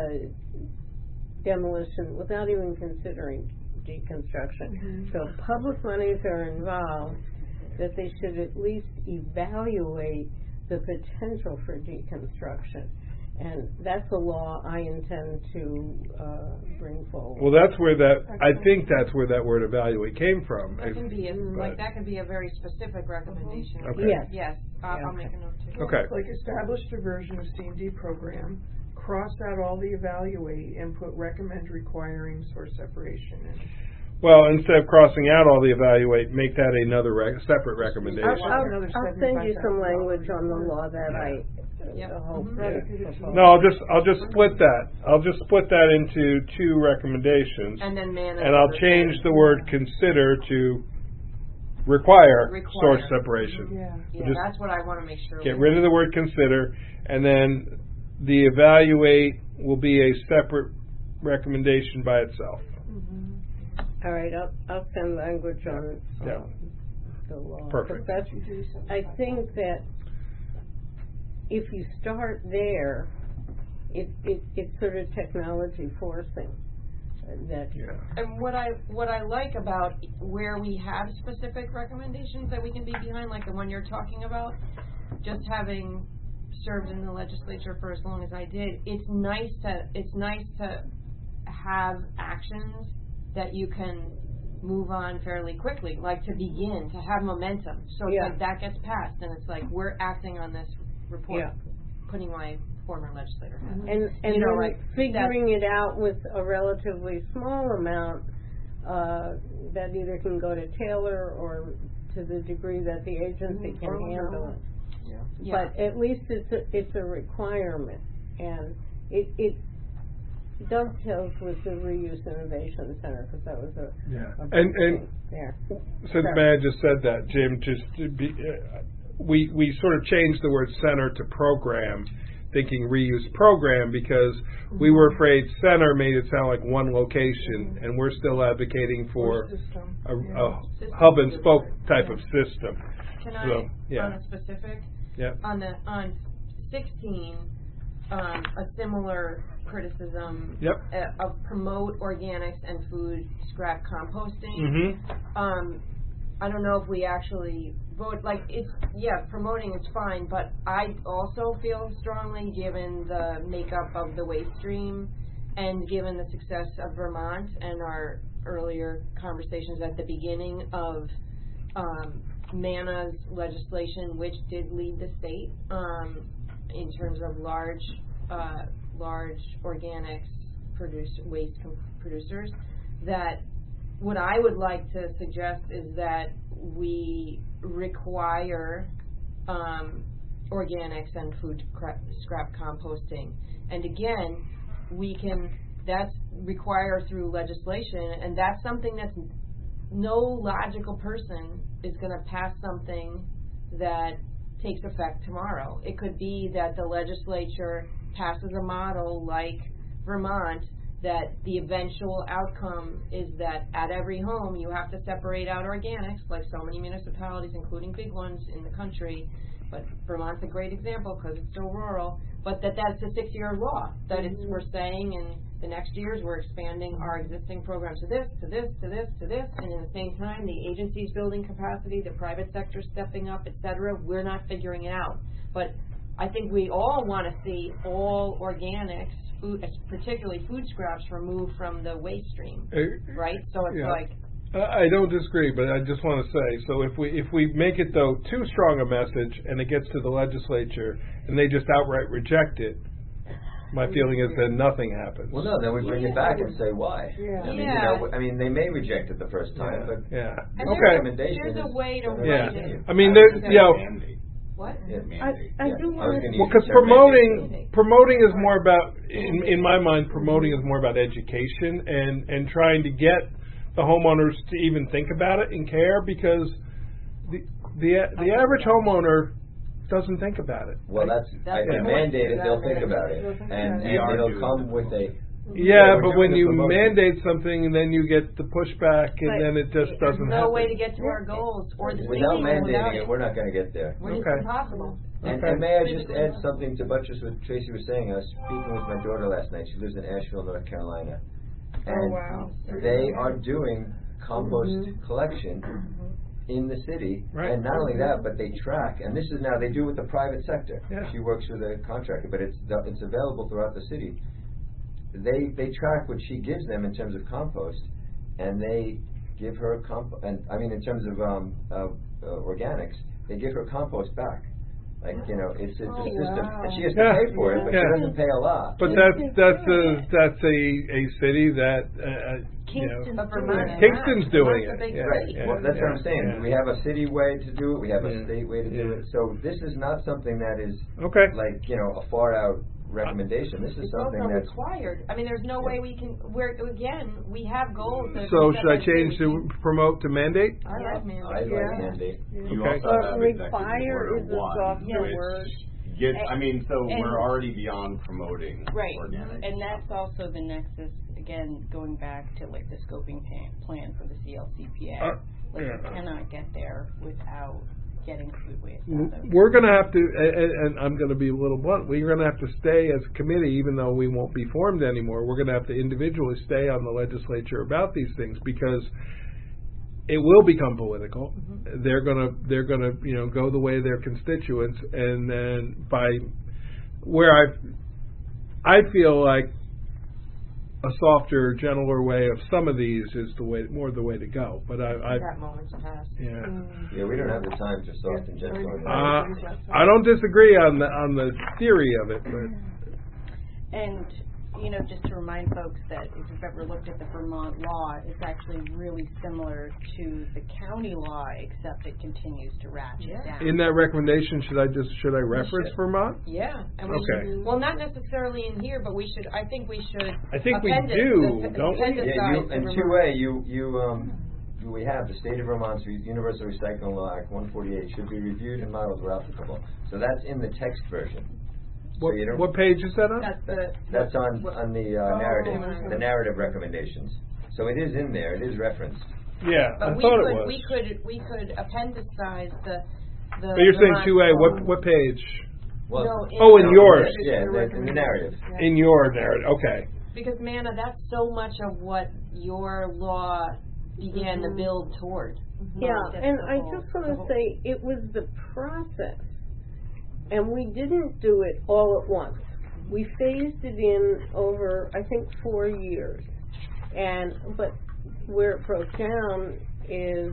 [SPEAKER 4] demolition without even considering deconstruction. So if public monies are involved, that they should at least evaluate the potential for deconstruction. And that's a law I intend to bring forward.
[SPEAKER 1] Well, I think that's where that word evaluate came from.
[SPEAKER 3] That can be that can be a very specific recommendation.
[SPEAKER 1] Okay.
[SPEAKER 3] Yes. I'll make a note too.
[SPEAKER 1] Okay.
[SPEAKER 2] Like establish diversion of C&D program, cross out all the evaluate, and put recommend requiring source separation in.
[SPEAKER 1] Well, instead of crossing out all the evaluate, make that another separate recommendation.
[SPEAKER 4] I'll send you some language on the law that I hope.
[SPEAKER 1] No, I'll just split that. I'll just split that into two recommendations.
[SPEAKER 3] And then
[SPEAKER 1] and I'll change the word consider to require source separation.
[SPEAKER 3] Yeah, that's what I want to make sure.
[SPEAKER 1] Get rid of the word consider, and then the evaluate will be a separate recommendation by itself.
[SPEAKER 4] All right, I'll send language on the law.
[SPEAKER 1] Perfect.
[SPEAKER 4] I think that if you start there, it's sort of technology forcing. that.
[SPEAKER 1] Yeah.
[SPEAKER 3] And what I like about where we have specific recommendations that we can be behind, like the one you're talking about, just having served in the legislature for as long as I did, it's nice to have actions that you can move on fairly quickly, like to begin, to have momentum. So it's like that gets passed, and it's like we're acting on this report, putting my former legislator hat on.
[SPEAKER 4] And
[SPEAKER 3] you know,
[SPEAKER 4] then
[SPEAKER 3] like
[SPEAKER 4] figuring it out with a relatively small amount that either can go to Taylor or to the degree that the agency can handle it. But at least it's a requirement, and it dovetails with the Reuse Innovation Center, because that was a
[SPEAKER 1] and
[SPEAKER 4] there.
[SPEAKER 1] Since Matt just said that, Jim, just to be, we sort of changed the word center to program, thinking reuse program, because we were afraid center made it sound like one location, and we're still advocating for a hub and spoke type of system.
[SPEAKER 3] Can
[SPEAKER 1] on
[SPEAKER 3] a specific?
[SPEAKER 1] Yeah.
[SPEAKER 3] On 16, a similar criticism of promote organics and food scrap composting. I don't know if we actually vote, like, it's, promoting is fine, but I also feel strongly, given the makeup of the waste stream and given the success of Vermont and our earlier conversations at the beginning of MANA's legislation, which did lead the state in terms of large organics waste producers, that what I would like to suggest is that we require organics and food scrap composting. And again, that's required through legislation, and that's something that's no logical person is going to pass something that takes effect tomorrow. It could be that the legislature passes a model like Vermont, that the eventual outcome is that at every home you have to separate out organics, like so many municipalities, including big ones in the country. But Vermont's a great example because it's so rural. But that's a 6-year law. That we're saying in the next years we're expanding our existing programs to this, to this, to this, to this, and at the same time the agency's building capacity, the private sector stepping up, etc. We're not figuring it out. But I think we all want to see all organics, food, particularly food scraps, removed from the waste stream, right? So it's like.
[SPEAKER 1] I don't disagree, but I just want to say, so if we make it, though, too strong a message and it gets to the legislature and they just outright reject it, my feeling is that nothing happens.
[SPEAKER 6] Well, no, then we bring it back and say why. I mean, they may reject it the first time, but
[SPEAKER 3] there's a way to write it.
[SPEAKER 1] I mean, there's,
[SPEAKER 3] What?
[SPEAKER 4] I do want to.
[SPEAKER 1] Well, because promoting is more about, in my mind, promoting is more about education and trying to get the homeowners to even think about it and care, because the average homeowner doesn't think about it.
[SPEAKER 6] Well, that's mandated. They'll think about it, and it'll come with a.
[SPEAKER 1] Yeah, but when you mandate something and then you get the pushback, and then it just doesn't happen.
[SPEAKER 3] There's no way to get to our goals, or
[SPEAKER 6] without mandating it, we're not going to get there.
[SPEAKER 3] It's impossible.
[SPEAKER 6] And may I just add something to buttress what Tracy was saying? I was speaking with my daughter last night. She lives in Asheville, North Carolina. And they are doing compost collection in the city, and not only that, but they track. And this is now they do it with the private sector. She works with a contractor, but it's available throughout the city. They track what she gives them in terms of compost, and they give her in terms of organics, they give her compost back. Like, it's a system, and she has to pay for it, but she doesn't pay a lot.
[SPEAKER 1] But that's a city that Kingston's doing it.
[SPEAKER 6] Well, that's what I'm saying. We have a city way to do it. We have a state way to do it. So this is not something that is like a far out recommendation. This is something that's
[SPEAKER 3] required. I mean, there's no way we can. We have goals.
[SPEAKER 1] So should I change to promote to mandate?
[SPEAKER 3] I like mandate.
[SPEAKER 6] I like mandate.
[SPEAKER 8] You also have
[SPEAKER 4] require is a softer word.
[SPEAKER 8] We're already beyond promoting organic.
[SPEAKER 7] And that's also the nexus, again, going back to like the scoping plan for the CLCPA. You cannot get there without getting food waste out of.
[SPEAKER 1] We're going to have to, and I'm going to be a little blunt, we're going to have to stay as a committee, even though we won't be formed anymore, we're going to have to individually stay on the legislature about these things, because it will become political. Mm-hmm. They're going to go the way of their constituents, and then I feel like a softer, gentler way of some of these is the way to go. But
[SPEAKER 3] that moment's passed.
[SPEAKER 1] Yeah.
[SPEAKER 6] Yeah, we don't have the time to soft and gentle.
[SPEAKER 1] I don't disagree on the theory of it, but.
[SPEAKER 7] And just to remind folks that if you've ever looked at the Vermont law, it's actually really similar to the county law, except it continues to ratchet down.
[SPEAKER 1] In that recommendation, should I reference Vermont?
[SPEAKER 3] Yeah. And well, not necessarily in here, but we should. I think we should.
[SPEAKER 1] I think we do, don't we?
[SPEAKER 6] Yeah, in 2A, we have the State of Vermont's Universal Recycling Law Act 148 should be reviewed and modeled where applicable. So that's in the text version.
[SPEAKER 1] What page is that on?
[SPEAKER 6] That's on the narrative, the narrative recommendations. So it is in there. It is referenced.
[SPEAKER 1] Yeah,
[SPEAKER 3] but
[SPEAKER 1] I thought it was.
[SPEAKER 3] We could appendicize the.
[SPEAKER 1] But you're saying 2A. What page?
[SPEAKER 6] Well,
[SPEAKER 1] in yours.
[SPEAKER 6] Yeah, in the narrative.
[SPEAKER 1] Yeah. In your narrative. Okay.
[SPEAKER 3] Because Manna, that's so much of what your law began to build toward.
[SPEAKER 4] Yeah, and I just want to say it was the process. And we didn't do it all at once. We phased it in over, I think, 4 years. But where it broke down is,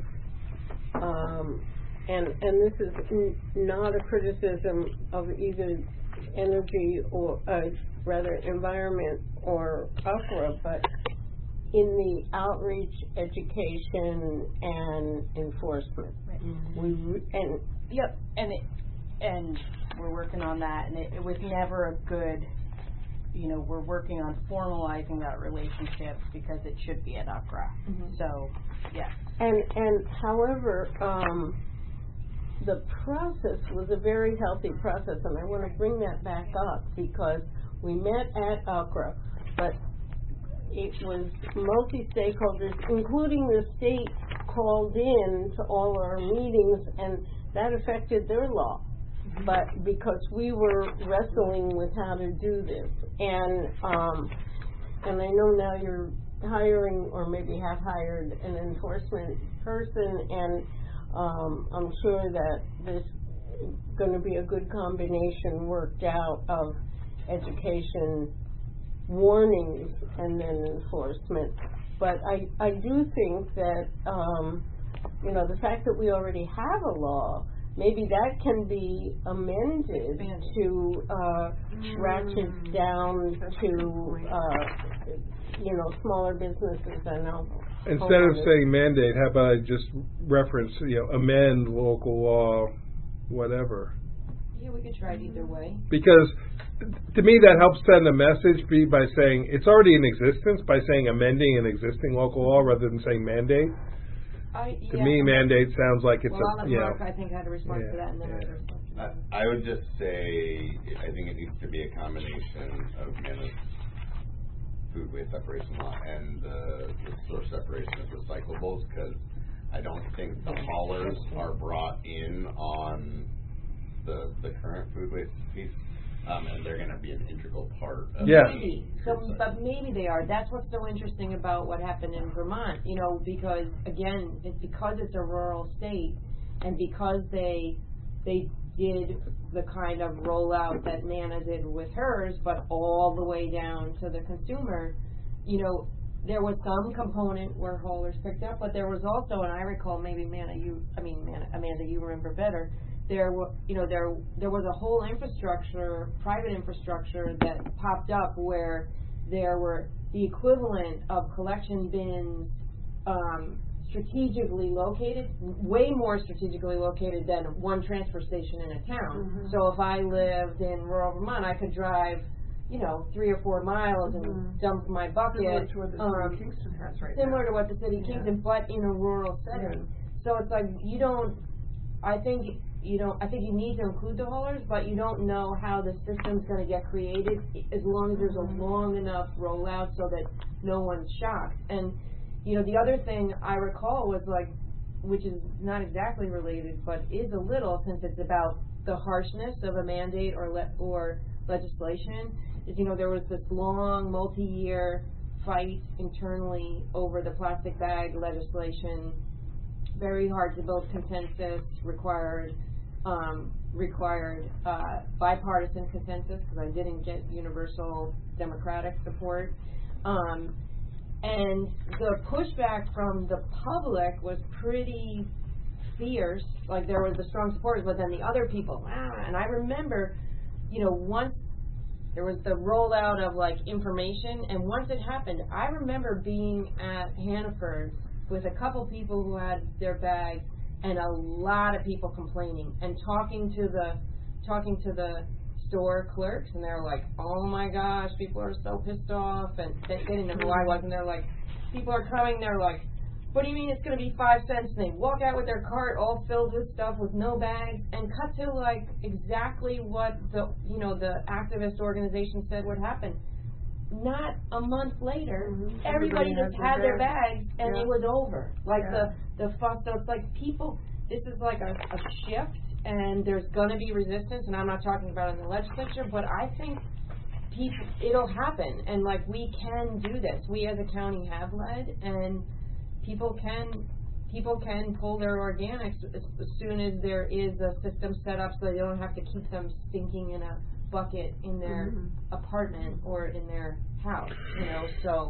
[SPEAKER 4] and this is not a criticism of either energy or rather environment or UCRA, but in the outreach, education, and enforcement.
[SPEAKER 7] Right.
[SPEAKER 4] Mm-hmm.
[SPEAKER 7] And we're working on that, and it was never a good, we're working on formalizing that relationship because it should be at UCRA. Mm-hmm. So, yeah.
[SPEAKER 4] And however, the process was a very healthy process, and I want to bring that back up because we met at UCRA, but it was multi-stakeholders, including the state, called in to all our meetings, and that affected their law. But because we were wrestling with how to do this, and I know now you're hiring or maybe have hired an enforcement person, and I'm sure that there's going to be a good combination worked out of education, warnings, and then enforcement. But I do think that the fact that we already have a law, maybe that can be amended to ratchet down to smaller businesses. I know.
[SPEAKER 1] Instead of saying mandate, how about I just reference amend local law, whatever.
[SPEAKER 3] Yeah, we could try it either way.
[SPEAKER 1] Because to me that helps send a message by saying it's already in existence, by saying amending an existing local law rather than saying mandate. To me, mandate sounds like it's
[SPEAKER 3] Mark, I think, had a response to that, and then
[SPEAKER 8] I would just say I think it needs to be a combination of Manna's food waste separation law and the source separation of recyclables, because I don't think the haulers are brought in on the current food waste piece. And they're going to be an integral part of
[SPEAKER 3] But maybe they are. That's what's so interesting about what happened in Vermont, because, again, it's a rural state, and because they did the kind of rollout that Manna did with hers, but all the way down to the consumer, there was some component where haulers picked up, but there was also, and I recall maybe Amanda, you remember better, there was a whole infrastructure, private infrastructure that popped up where there were the equivalent of collection bins strategically located, way more strategically located than one transfer station in a town. Mm-hmm. So if I lived in rural Vermont, I could drive 3 or 4 miles and dump my bucket.
[SPEAKER 2] Similar to what the city of Kingston has right now.
[SPEAKER 3] Similar to what the city of Kingston, but in a rural setting. Yeah. So it's like I think you need to include the haulers, but you don't know how the system's going to get created as long as there's a long enough rollout so that no one's shocked. And, the other thing I recall was which is not exactly related, but is a little, since it's about the harshness of a mandate or legislation, is, there was this long, multi-year fight internally over the plastic bag legislation. Very hard to build consensus, required bipartisan consensus, because I didn't get universal Democratic support. And the pushback from the public was pretty fierce. Like, there was the strong supporters, but then the other people, and I remember, once there was the rollout of, information, and once it happened, I remember being at Hannaford with a couple people who had their bags, and a lot of people complaining, and talking to the store clerks, and they're like, oh my gosh, people are so pissed off, and they didn't know who I was, and they're like, people are coming, they're like, what do you mean it's going to be 5 cents? And they walk out with their cart all filled with stuff with no bags, and cut to exactly what the activist organization said would happen. Not a month later, everybody just had their bags, and it was over. The fuss. So it's people. This is a shift, and there's going to be resistance. And I'm not talking about in the legislature, but I think it'll happen. And we can do this. We as a county have led, and people can pull their organics as soon as there is a system set up, so they don't have to keep them stinking in a bucket in their apartment or in their house, so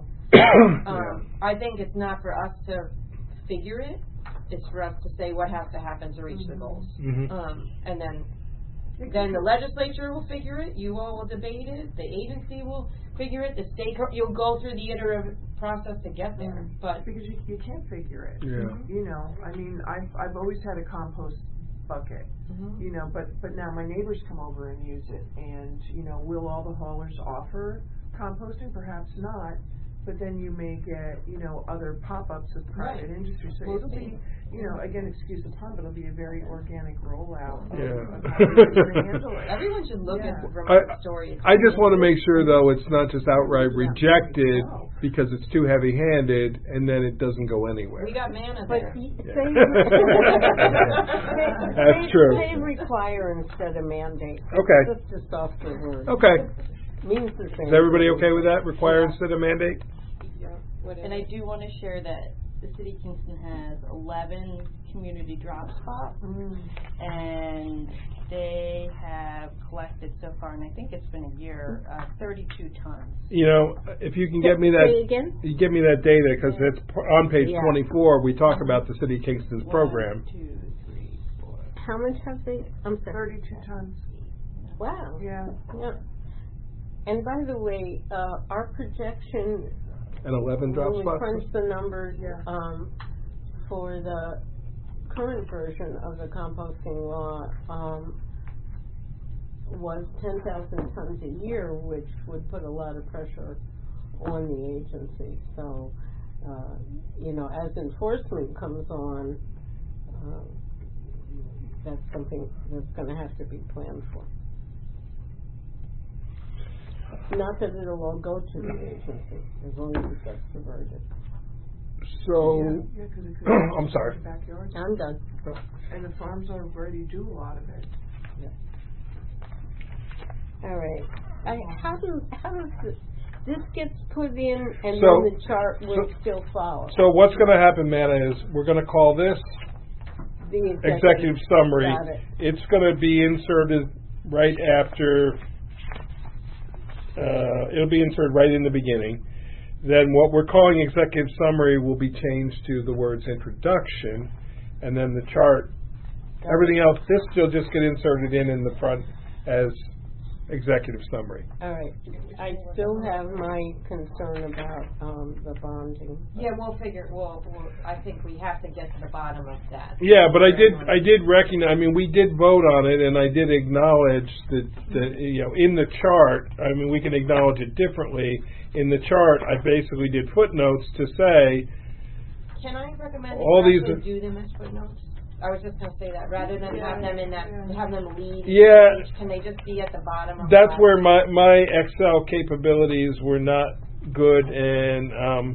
[SPEAKER 3] I think it's not for us to figure it, it's for us to say what has to happen to reach the goals. And then the legislature will figure it, you all will debate it, the agency will figure it, the state, you'll go through the iterative process to get there, but
[SPEAKER 2] because you can't figure it. I've always had a compost bucket, but now my neighbors come over and use it, and will all the haulers offer composting? Perhaps not, but then you may get other pop-ups of private industry, so it'll be again, excuse the pun, but it'll be a very organic rollout of how we're going to handle it.
[SPEAKER 3] Everyone should look at the Vermont story.
[SPEAKER 1] I just want to make sure, though, it's not just outright rejected because it's too heavy-handed, and then it doesn't go anywhere.
[SPEAKER 3] We got manna there.
[SPEAKER 1] That's true.
[SPEAKER 4] They require instead of mandate.
[SPEAKER 1] Okay.
[SPEAKER 4] It's just a softer word.
[SPEAKER 1] Okay.
[SPEAKER 4] Means the same.
[SPEAKER 1] Is everybody okay with that? Require instead of mandate?
[SPEAKER 7] And I do want to share that the City of Kingston has 11 community drop spots, and they have collected so far, and I think it's been a year, 32 tons.
[SPEAKER 1] If you can get me that, you give me that data, because it's on page 24. We talk about the City of Kingston's program.
[SPEAKER 7] 1, 2, 3, 4.
[SPEAKER 4] How much have they? I'm sorry.
[SPEAKER 2] 32 tons.
[SPEAKER 4] Wow.
[SPEAKER 2] Yeah.
[SPEAKER 4] And by the way, our projection.
[SPEAKER 1] And 11 drop
[SPEAKER 4] when
[SPEAKER 1] spots?
[SPEAKER 4] we crunched the numbers for the current version of the composting law was 10,000 tons a year, which would put a lot of pressure on the agency. So, as enforcement comes on, that's something that's going to have to be planned for. Not that it'll all go to the agency, as long as it gets diverted.
[SPEAKER 1] So, I'm sorry.
[SPEAKER 4] I'm done.
[SPEAKER 2] And the farms already do a lot of it.
[SPEAKER 4] All right. How does this gets put in, and
[SPEAKER 1] So-
[SPEAKER 4] then the chart will still follow?
[SPEAKER 1] So what's going to happen, Manna, is we're going to call this
[SPEAKER 4] The
[SPEAKER 1] executive summary.
[SPEAKER 4] Got it.
[SPEAKER 1] It's going to be inserted right after. It'll be inserted right in the beginning. Then what we're calling executive summary will be changed to the words introduction, and then the chart, everything else, this will just get inserted in the front as executive summary.
[SPEAKER 4] All right. I still have my concern about the bonding.
[SPEAKER 3] Yeah, we'll figure. I think we have to get to the bottom of that.
[SPEAKER 1] Yeah, but I did recognize. I mean, we did vote on it, and I did acknowledge that in the chart. I mean, we can acknowledge it differently. In the chart, I basically did footnotes to say.
[SPEAKER 3] Can I recommend
[SPEAKER 1] all
[SPEAKER 3] that you
[SPEAKER 1] these
[SPEAKER 3] actually do them as footnotes? I was just going to say that rather than have them in that, have them lead.
[SPEAKER 1] Yeah.
[SPEAKER 3] Page, can they just be at the bottom? Of
[SPEAKER 1] That's where my Excel capabilities were not good, and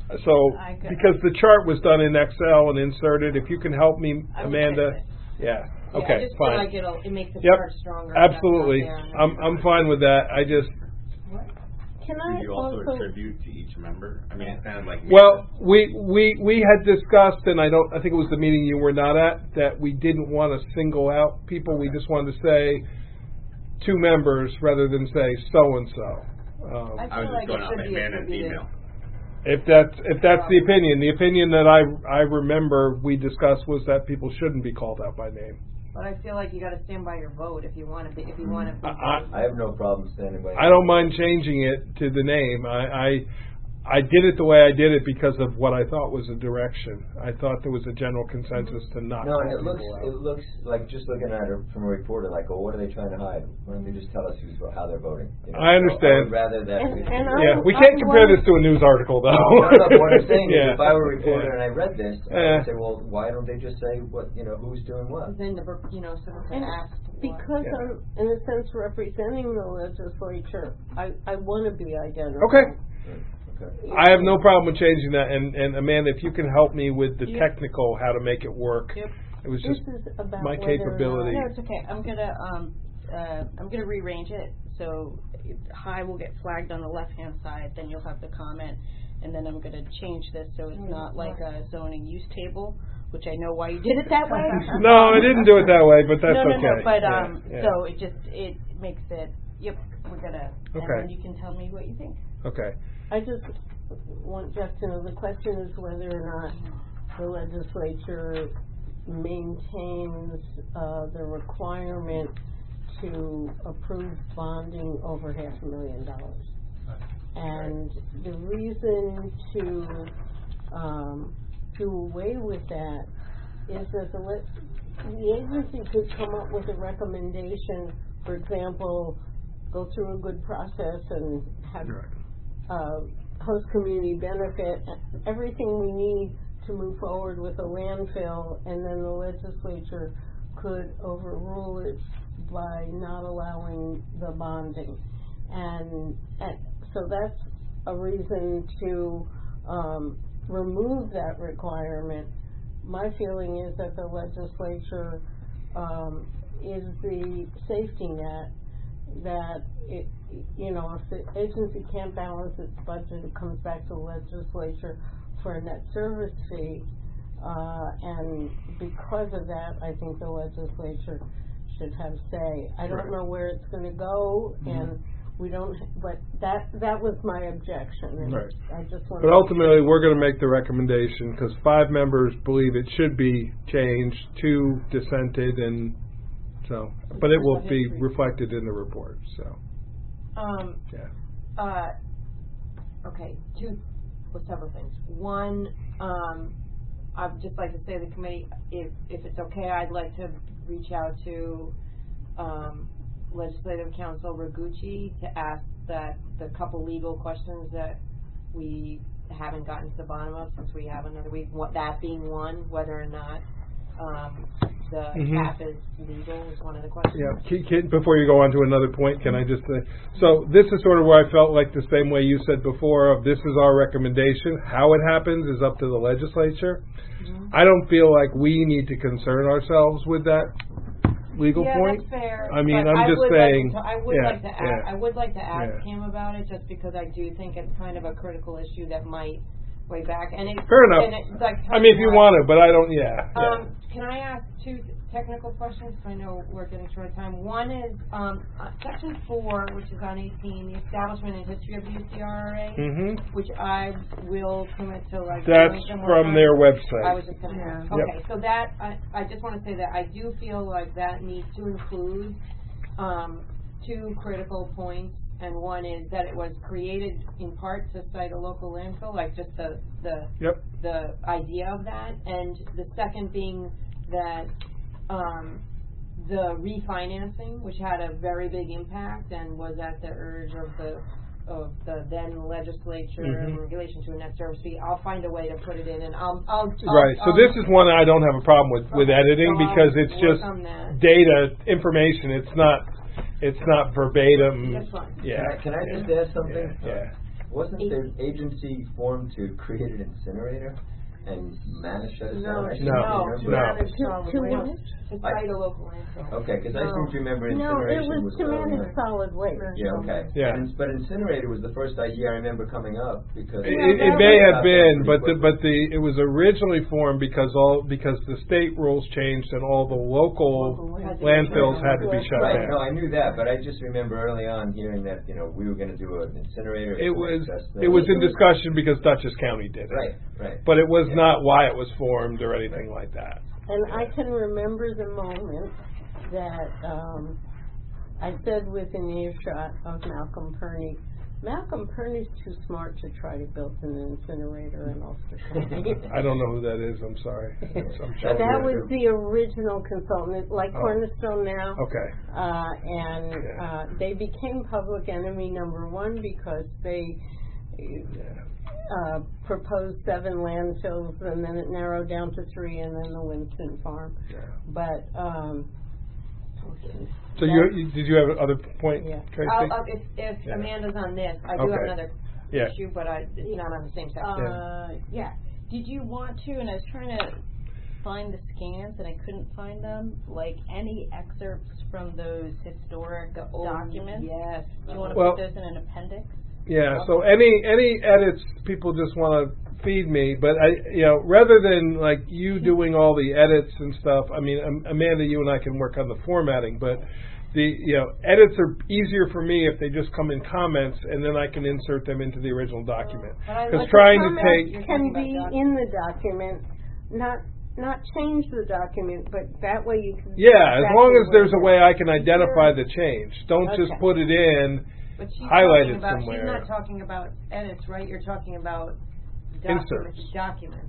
[SPEAKER 1] So,
[SPEAKER 7] I could-
[SPEAKER 1] because the chart was done in Excel and inserted, if you can help me,
[SPEAKER 7] I would
[SPEAKER 1] Amanda,
[SPEAKER 7] fix it.
[SPEAKER 1] yeah,
[SPEAKER 7] Yeah,
[SPEAKER 1] okay,
[SPEAKER 7] I just feel
[SPEAKER 1] fine.
[SPEAKER 7] like it makes the
[SPEAKER 1] Yep,
[SPEAKER 7] chart stronger. if that's not
[SPEAKER 1] absolutely.
[SPEAKER 7] there and
[SPEAKER 1] I'm fine with that. I just,
[SPEAKER 4] Can I
[SPEAKER 8] Did you also
[SPEAKER 4] also,
[SPEAKER 8] attribute to each member? I mean, it sounded like.
[SPEAKER 1] well, we had discussed, and I think it was the meeting you were not at, that we didn't want to single out people. We just wanted to say 2 members rather than say so-and-so.
[SPEAKER 7] I
[SPEAKER 8] I was
[SPEAKER 7] feel
[SPEAKER 8] just
[SPEAKER 7] like
[SPEAKER 8] going
[SPEAKER 7] it
[SPEAKER 8] off
[SPEAKER 7] should be
[SPEAKER 8] Amanda's
[SPEAKER 7] attributed.
[SPEAKER 8] email.
[SPEAKER 1] If that's the opinion that I remember we discussed was that people shouldn't be called out by name.
[SPEAKER 3] But I feel like you gotta stand by your vote if you wanna be,
[SPEAKER 6] I have no problem standing by.
[SPEAKER 1] I don't mind changing it to the name. I did it the way I did it because of what I thought was a direction. I thought there was a general consensus to not
[SPEAKER 6] No,
[SPEAKER 1] call
[SPEAKER 6] and it
[SPEAKER 1] people out.
[SPEAKER 6] looks like, just looking at it from a reporter, like, oh, what are they trying to hide? Why don't they just tell us how they're voting? You know?
[SPEAKER 1] I understand.
[SPEAKER 6] I would rather that.
[SPEAKER 1] Yeah, we can't compare this to a news article, though.
[SPEAKER 6] No, but what I'm saying
[SPEAKER 1] Yeah.
[SPEAKER 6] is, if I were a reporter
[SPEAKER 1] Yeah.
[SPEAKER 6] and I read this, I would say, well, why don't they just say who's doing what?
[SPEAKER 3] then someone could
[SPEAKER 4] and
[SPEAKER 3] ask.
[SPEAKER 4] because
[SPEAKER 1] Yeah.
[SPEAKER 4] I'm, in a sense, representing the legislature, I want to be identified.
[SPEAKER 1] Okay.
[SPEAKER 6] Okay.
[SPEAKER 1] I have no problem with changing that, and Amanda, if you can help me with the
[SPEAKER 7] Yep.
[SPEAKER 1] technical, how to make it work.
[SPEAKER 7] Yep.
[SPEAKER 1] It was
[SPEAKER 4] This
[SPEAKER 1] just
[SPEAKER 4] is about
[SPEAKER 1] my
[SPEAKER 4] whether or
[SPEAKER 1] capability.
[SPEAKER 7] No, it's okay. I'm gonna rearrange it so high will get flagged on the left-hand side. Then you'll have the comment, and then I'm gonna change this so it's not like a zoning use table, which I know why you did it that way.
[SPEAKER 1] No, I didn't do it that way, but that's
[SPEAKER 7] no,
[SPEAKER 1] okay.
[SPEAKER 7] No, but
[SPEAKER 1] Yeah.
[SPEAKER 7] so it makes it. Yep, we're gonna.
[SPEAKER 1] Okay.
[SPEAKER 7] And then you can tell me what you think.
[SPEAKER 1] Okay.
[SPEAKER 4] I just want Jeff to know, the question is whether or not the legislature maintains the requirement to approve bonding over $500,000. And the reason to do away with that is that the agency could come up with a recommendation, for example, go through a good process and have host community benefit, everything we need to move forward with a landfill, and then the legislature could overrule it by not allowing the bonding. And so that's a reason to remove that requirement. My feeling is that the legislature is the safety net, that it, if the agency can't balance its budget, it comes back to the legislature for a net service fee, and because of that, I think the legislature should have say. I don't know where it's going to go, and we don't. But that was my objection. And
[SPEAKER 1] Right.
[SPEAKER 4] I just want.
[SPEAKER 1] But ultimately, we're going to make the recommendation because 5 members believe it should be changed, 2 dissented, and so. But it will be reflected in the report. So. Yeah.
[SPEAKER 3] Okay, several things. One, I'd just like to say to the committee, if it's okay, I'd like to reach out to Legislative Counsel Ragucci to ask that the couple legal questions that we haven't gotten to the bottom of since we have another week, that being one, whether or not the cap is legal is one of the questions.
[SPEAKER 1] Yeah. Before you go on to another point, can I just say, so this is sort of where I felt like the same way you said before of this is our recommendation. How it happens is up to the legislature. I don't feel like we need to concern ourselves with that legal point.
[SPEAKER 3] That's fair.
[SPEAKER 1] I mean,
[SPEAKER 3] but
[SPEAKER 1] I'm just saying.
[SPEAKER 3] I would like to ask him about it just because I do think it's kind of a critical issue that might way back. And it,
[SPEAKER 1] fair enough.
[SPEAKER 3] And it, like,
[SPEAKER 1] I mean, if you want to, but I don't.
[SPEAKER 3] Can I ask 2 technical questions? I know we're getting short of time. One is Section 4, which is on 18, the establishment and history of the UCRA, which I will commit to.
[SPEAKER 1] That's from their website.
[SPEAKER 3] I was just going to ask. Okay, so that I just want to say that I do feel like that needs to include 2 critical points. And one is that it was created in part to cite a local landfill, like just the idea of that. And the second being that the refinancing, which had a very big impact and was at the urge of the then legislature in relation to a net service fee. I'll find a way to put it in, and I'll
[SPEAKER 1] so this is one I don't have a problem with editing because it's just data information. It's not verbatim.
[SPEAKER 3] That's fine.
[SPEAKER 1] Yeah.
[SPEAKER 6] Can I just add something?
[SPEAKER 1] Yeah.
[SPEAKER 6] wasn't the agency formed to create an incinerator and manage shut it down?
[SPEAKER 3] It's by the local landfill.
[SPEAKER 6] Okay, because I seem to remember
[SPEAKER 4] No, it
[SPEAKER 6] incineration
[SPEAKER 4] was to manage solid waste.
[SPEAKER 6] Yeah, okay.
[SPEAKER 1] Yeah.
[SPEAKER 6] But incinerator was the first idea I remember coming up because
[SPEAKER 1] It may have been, but it was originally formed because the state rules changed and all the local landfills had to be shut
[SPEAKER 6] right.
[SPEAKER 1] down.
[SPEAKER 6] No, I knew that, but I just remember early on hearing that we were going to do an incinerator.
[SPEAKER 1] It was in discussion because Dutchess County did it.
[SPEAKER 6] Right.
[SPEAKER 1] But it was not why it was formed or anything like that.
[SPEAKER 4] And I can remember the moment that I said within earshot of Malcolm Perney, Malcolm Perney's too smart to try to build an incinerator in Ulster County.
[SPEAKER 1] I don't know who that is. I'm sorry.
[SPEAKER 4] That was the original consultant, like Cornerstone now.
[SPEAKER 1] Okay.
[SPEAKER 4] They became public enemy number one because they proposed 7 landfills, and then it narrowed down to 3, and then the Winston Farm.
[SPEAKER 1] Yeah.
[SPEAKER 4] But
[SPEAKER 1] so did you have another point, Tracy?
[SPEAKER 3] If Amanda's on this, I do have another issue, but it's not on the same section.
[SPEAKER 7] Did you want to? And I was trying to find the scans, and I couldn't find them. Like any excerpts from those historic documents?
[SPEAKER 3] Yes.
[SPEAKER 7] Do you want to put those in an appendix?
[SPEAKER 1] Yeah, so any edits people just want to feed me, but rather than like you doing all the edits and stuff, I mean, Amanda, you and I can work on the formatting, but the edits are easier for me if they just come in comments and then I can insert them into the original document. Because trying to take
[SPEAKER 4] can be in the document, not change the document, but that way you can.
[SPEAKER 1] Yeah, as long as there's a way I can identify the change. Don't just put it in.
[SPEAKER 2] But
[SPEAKER 1] highlighted somewhere.
[SPEAKER 2] She's not talking about edits, right? You're talking about documents.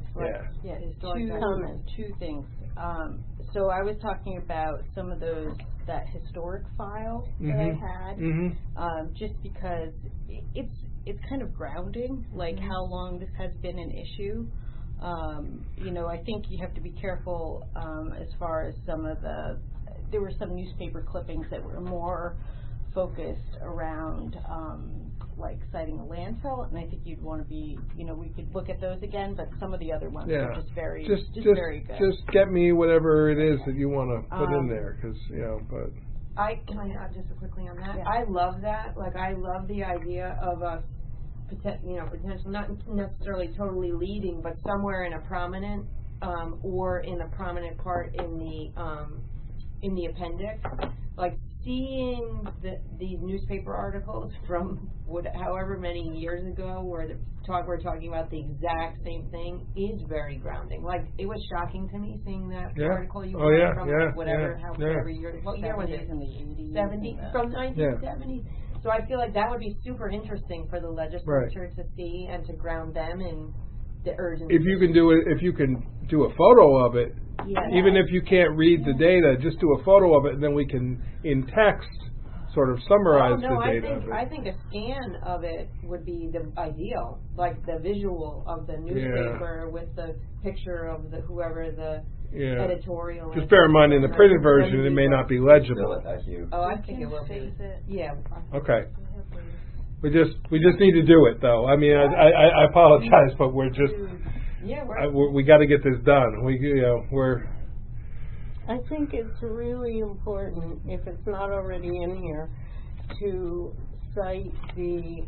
[SPEAKER 7] Two things. So I was talking about some of that historic file that I had, just because it's kind of grounding, like how long this has been an issue. I think you have to be careful as far as there were some newspaper clippings that were more focused around like citing a landfill, and I think you'd want to be, we could look at those again, but some of the other ones are just very good. Just
[SPEAKER 1] get me whatever it is that you want to put in there, because but
[SPEAKER 2] can I add just quickly on that? Yeah. I love that. Like, I love the idea of us potentially not necessarily totally leading, but somewhere in a prominent or in a prominent part in the appendix, like seeing these newspaper articles from however many years ago where we're talking about the exact same thing is very grounding. Like, it was shocking to me seeing that article you put from whatever year. What year was it?
[SPEAKER 7] In the 80s.
[SPEAKER 2] 70s, from 1970s. So I feel like that would be super interesting for the legislature to see and to ground them in the urgency.
[SPEAKER 1] If you can do a photo of it, even if you can't read the data, just do a photo of it, and then we can, in text, sort of summarize the data.
[SPEAKER 2] I think a scan of it would be the ideal, like the visual of the newspaper with the picture of whoever the editorial.
[SPEAKER 1] Just bear in mind, in the printed version, it may not be legible.
[SPEAKER 2] Oh, I think it will be. Yeah.
[SPEAKER 1] Okay. We just need to do it, though. I mean, I apologize, but we're just we got to get this done. We're.
[SPEAKER 4] I think it's really important, if it's not already in here, to cite the.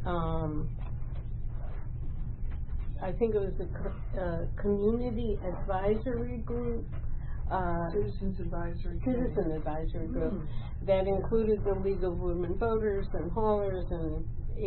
[SPEAKER 4] I think it was the community advisory group.
[SPEAKER 2] Citizen
[SPEAKER 4] advisory group that included the League of Women Voters and haulers and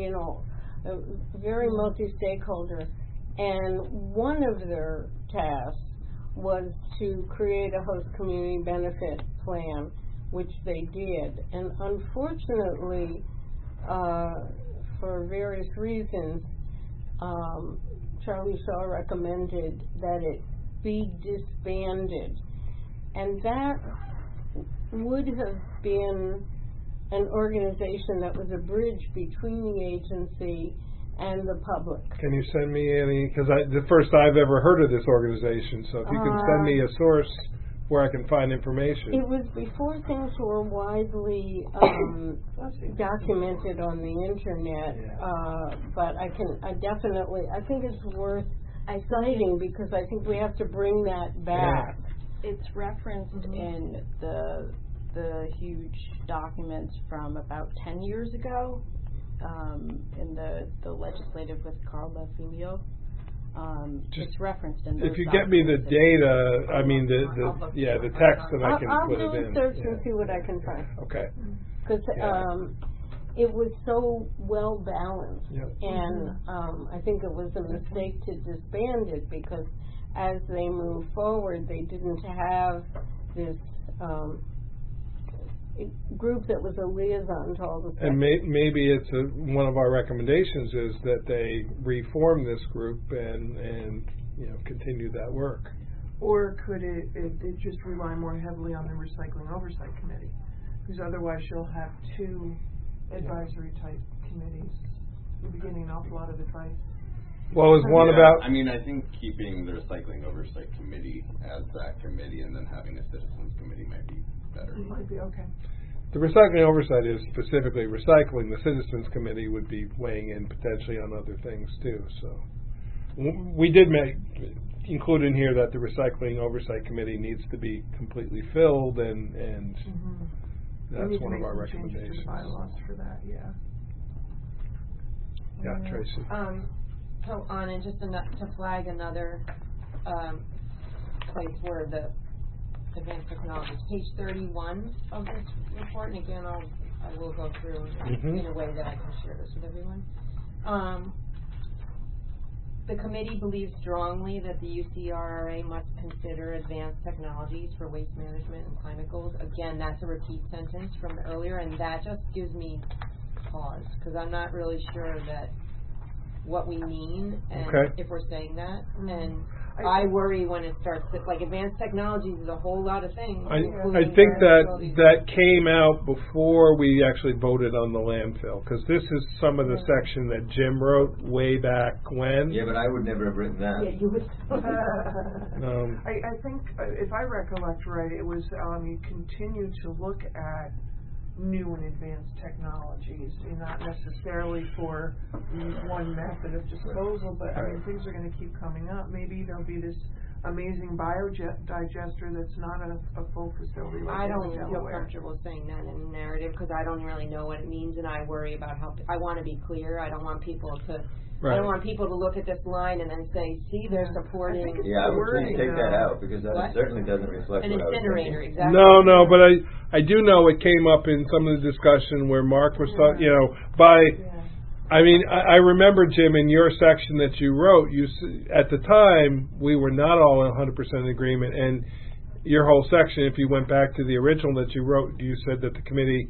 [SPEAKER 4] very multi-stakeholder, and one of their tasks was to create a host community benefit plan, which they did, and unfortunately for various reasons Charlie Shaw recommended that it be disbanded, and that would have been an organization that was a bridge between the agency and the public.
[SPEAKER 1] Can you send me any? Because the first I've ever heard of this organization. So if you can send me a source where I can find information.
[SPEAKER 4] It was before things were widely documented on the internet, but I think it's worth citing because I think we have to bring that back.
[SPEAKER 7] It's referenced in the huge documents from about 10 years ago, in the legislative with Carl Lafilio. It's referenced in those
[SPEAKER 1] if you get me the data, I mean the text, and I can put it in.
[SPEAKER 4] I'll do a search and see what I can find.
[SPEAKER 1] Okay.
[SPEAKER 4] Because it was so well balanced, and I think it was a mistake to disband it because as they moved forward, they didn't have this group that was a liaison to all the sections.
[SPEAKER 1] And maybe it's one of our recommendations is that they reform this group and continue that work.
[SPEAKER 2] Or could it just rely more heavily on the Recycling Oversight Committee? Because otherwise you'll have two advisory type committees. You'll be getting an awful lot of advice.
[SPEAKER 1] Well, is one about...
[SPEAKER 8] I mean, I think keeping the Recycling Oversight Committee as that committee and then having a Citizens Committee might be better.
[SPEAKER 2] It might be, okay.
[SPEAKER 1] The Recycling Oversight is specifically recycling. The Citizens Committee would be weighing in potentially on other things too. So we did include in here that the Recycling Oversight Committee needs to be completely filled, and that's one of our recommendations.
[SPEAKER 2] To the bylaws for that,
[SPEAKER 1] Yeah, Tracy.
[SPEAKER 3] So on, and just to flag another place where the advanced technologies, page 31 of this report, and again I will go through in a way that I can share this with everyone. The committee believes strongly that the UCRRA must consider advanced technologies for waste management and climate goals. Again, that's a repeat sentence from earlier, and that just gives me pause because I'm not really sure that what we mean and if we're saying that. And I worry when it starts like advanced technologies is a whole lot of things.
[SPEAKER 1] I think that came out before we actually voted on the landfill, because this is some of the section that Jim wrote way back when.
[SPEAKER 6] Yeah, but I would never have written that.
[SPEAKER 2] Yeah, you would. I think if I recollect right, it was you continue to look at new and advanced technologies, not necessarily for one method of disposal, but I mean things are going to keep coming up. Maybe there'll be this amazing biodigester that's not a full facility like
[SPEAKER 3] I don't
[SPEAKER 2] in
[SPEAKER 3] feel comfortable saying that in the narrative because I don't really know what it means, and I worry about how I want to be clear. I don't want people to I don't want people to look at this line and then say, see, they're supporting.
[SPEAKER 6] I would please take that out because that certainly doesn't reflect
[SPEAKER 3] an
[SPEAKER 6] what
[SPEAKER 3] incinerator,
[SPEAKER 6] I was
[SPEAKER 3] exactly.
[SPEAKER 1] No, but I do know it came up in some of the discussion where Mark was talking, I mean, I remember, Jim, in your section that you wrote, at the time, we were not all in 100% agreement, and your whole section, if you went back to the original that you wrote, you said that the committee,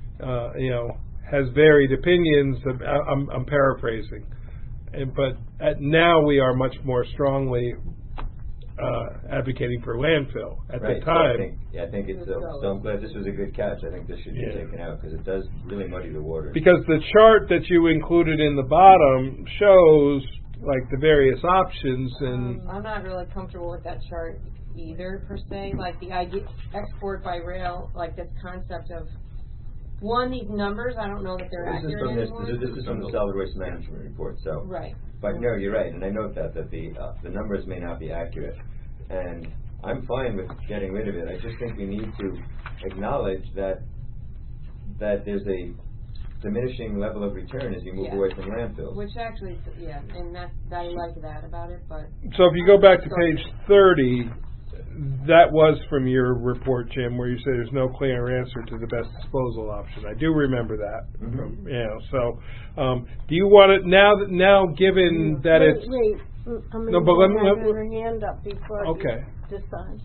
[SPEAKER 1] has varied opinions. I'm paraphrasing. But now we are much more strongly advocating for landfill. At the time,
[SPEAKER 6] I think it's so I'm glad this was a good catch. I think this should be taken out because it does really muddy the water. Because
[SPEAKER 1] the chart that you included in the bottom shows like the various options, and
[SPEAKER 3] I'm not really comfortable with that chart either per se. Like the idea export by rail, like this concept of these numbers, I don't know that they're accurate anymore.
[SPEAKER 6] This is from the solid waste management report. So but no, you're right, and I note that the numbers may not be accurate, and I'm fine with getting rid of it. I just think we need to acknowledge that there's a diminishing level of return as you move away from landfills.
[SPEAKER 3] Which actually, and I like that about it. But
[SPEAKER 1] so if you go back to page 30. That was from your report, Jim, where you say there's no clear answer to the best disposal option. I do remember that. So do you want it now? Given that it's
[SPEAKER 4] no, but let me have her hand up before you decide.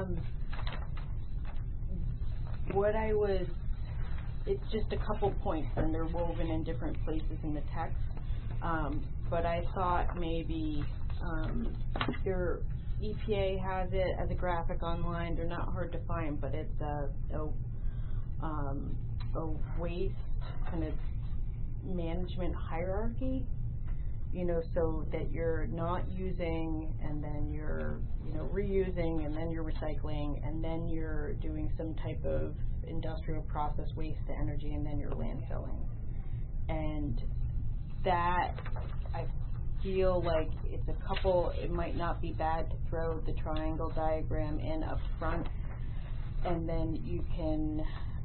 [SPEAKER 7] It's just a couple points, and they're woven in different places in the text. But I thought maybe your EPA has it as a graphic online. They're not hard to find, but it's a waste kind of management hierarchy. so that you're not using, and then you're, reusing, and then you're recycling, and then you're doing some type of industrial process waste to energy, and then you're landfilling. And that, I feel like it might not be bad to throw the triangle diagram in up front, and then you can,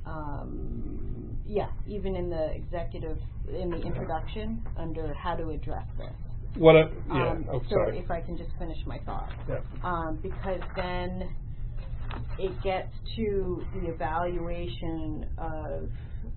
[SPEAKER 7] even in the introduction, under how to address this. So if I can just finish my thought.
[SPEAKER 1] Yeah.
[SPEAKER 7] Because then it gets to the evaluation of,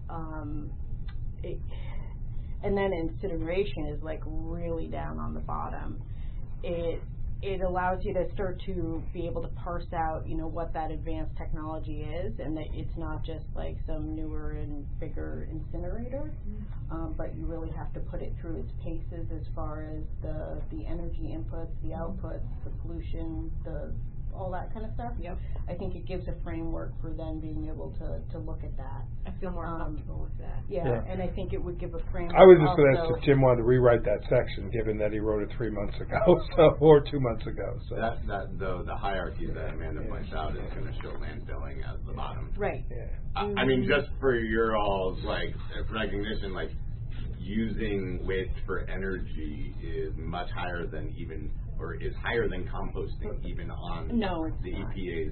[SPEAKER 7] and then incineration is like really down on the bottom. It allows you to start to be able to parse out, what that advanced technology is, and that it's not just like some newer and bigger incinerator, but you really have to put it through its paces as far as the energy inputs, the outputs, the pollution, all that kind of stuff.
[SPEAKER 3] Yep.
[SPEAKER 7] I think it gives a framework for then being able to look at that.
[SPEAKER 3] I feel more comfortable with that.
[SPEAKER 7] Yeah, and I think it would give a framework.
[SPEAKER 1] I was just going to ask if Jim wanted to rewrite that section, given that he wrote it 3 months ago, or 2 months ago. So
[SPEAKER 8] The hierarchy that Amanda points out is going to show landfilling as the bottom.
[SPEAKER 7] Right.
[SPEAKER 1] Yeah.
[SPEAKER 8] I mean, just for your all's recognition, using waste for energy is much higher than is higher than composting even on the EPA's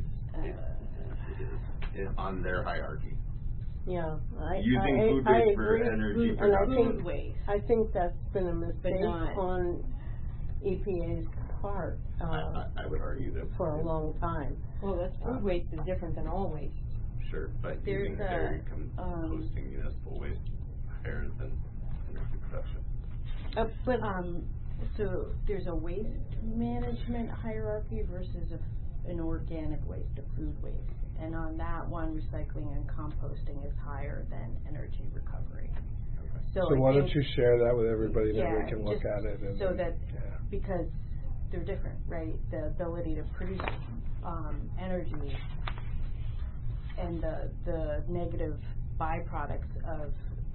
[SPEAKER 8] on their hierarchy.
[SPEAKER 4] Yeah,
[SPEAKER 8] using food waste for energy production.
[SPEAKER 4] I think that's been a mistake on EPA's part.
[SPEAKER 8] I would argue that
[SPEAKER 4] for a long time.
[SPEAKER 3] Well, that's food waste is different than all waste.
[SPEAKER 8] Sure, but using dairy composting municipal waste higher than energy production.
[SPEAKER 7] So there's a waste management hierarchy versus an organic waste, a food waste. And on that one, recycling and composting is higher than energy recovery.
[SPEAKER 1] Okay. So why don't you share that with everybody, that we can look at it? And
[SPEAKER 7] because they're different, right? The ability to produce energy and the negative byproducts of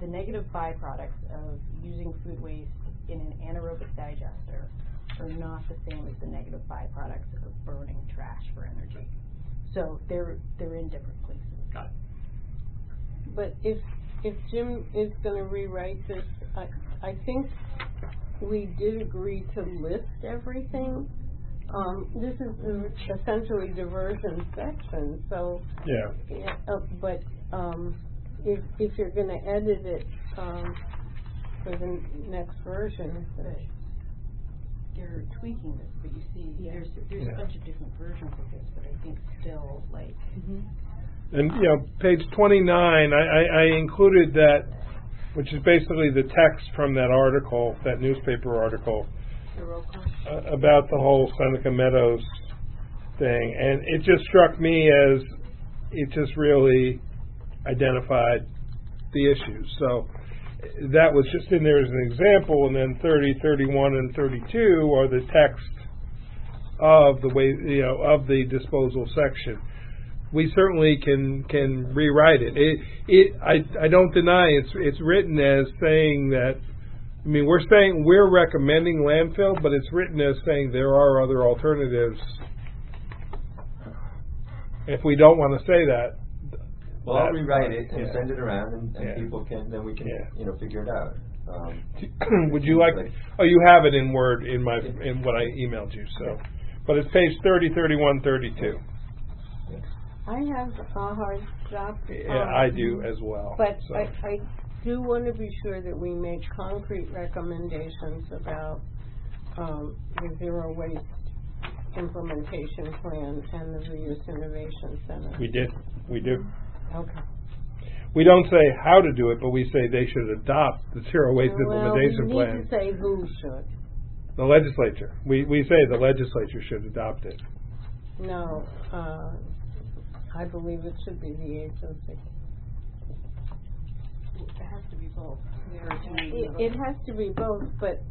[SPEAKER 7] using food waste in an anaerobic digester are not the same as the negative byproducts of burning trash for energy. So they're in different places.
[SPEAKER 8] Got it.
[SPEAKER 4] But if Jim is going to rewrite this, I think we did agree to list everything. This is essentially diversion section, so but if you're going to edit it for the next version,
[SPEAKER 7] they're tweaking this, but you see, there's a bunch of different versions of this, but I think still
[SPEAKER 1] And page 29, I included that, which is basically the text from that article, that newspaper article, about the whole Seneca Meadows thing, and it just struck me as it just really identified the issues. So that was just in there as an example, and then 30, 31, and 32 are the text of the way of the disposal section. We certainly can rewrite it. I don't deny it's written as saying that. I mean, we're recommending landfill, but it's written as saying there are other alternatives. If we don't want to say that,
[SPEAKER 6] well, I'll rewrite it and send it around, and people can figure it out.
[SPEAKER 1] Would you like? Oh, you have it in Word in what I emailed you. So, but it's page 30, 31, 32.
[SPEAKER 4] I have a hard stop.
[SPEAKER 1] I do as well.
[SPEAKER 4] But so. I do want to be sure that we make concrete recommendations about the zero waste implementation plan and the Reuse Innovation Center.
[SPEAKER 1] We do.
[SPEAKER 4] Okay.
[SPEAKER 1] We don't say how to do it, but we say they should adopt the zero waste implementation plan.
[SPEAKER 4] We need to say who should.
[SPEAKER 1] The legislature. We say the legislature should adopt it.
[SPEAKER 4] No, I believe it should be the agency.
[SPEAKER 7] It has to be both.
[SPEAKER 4] It has to be both, but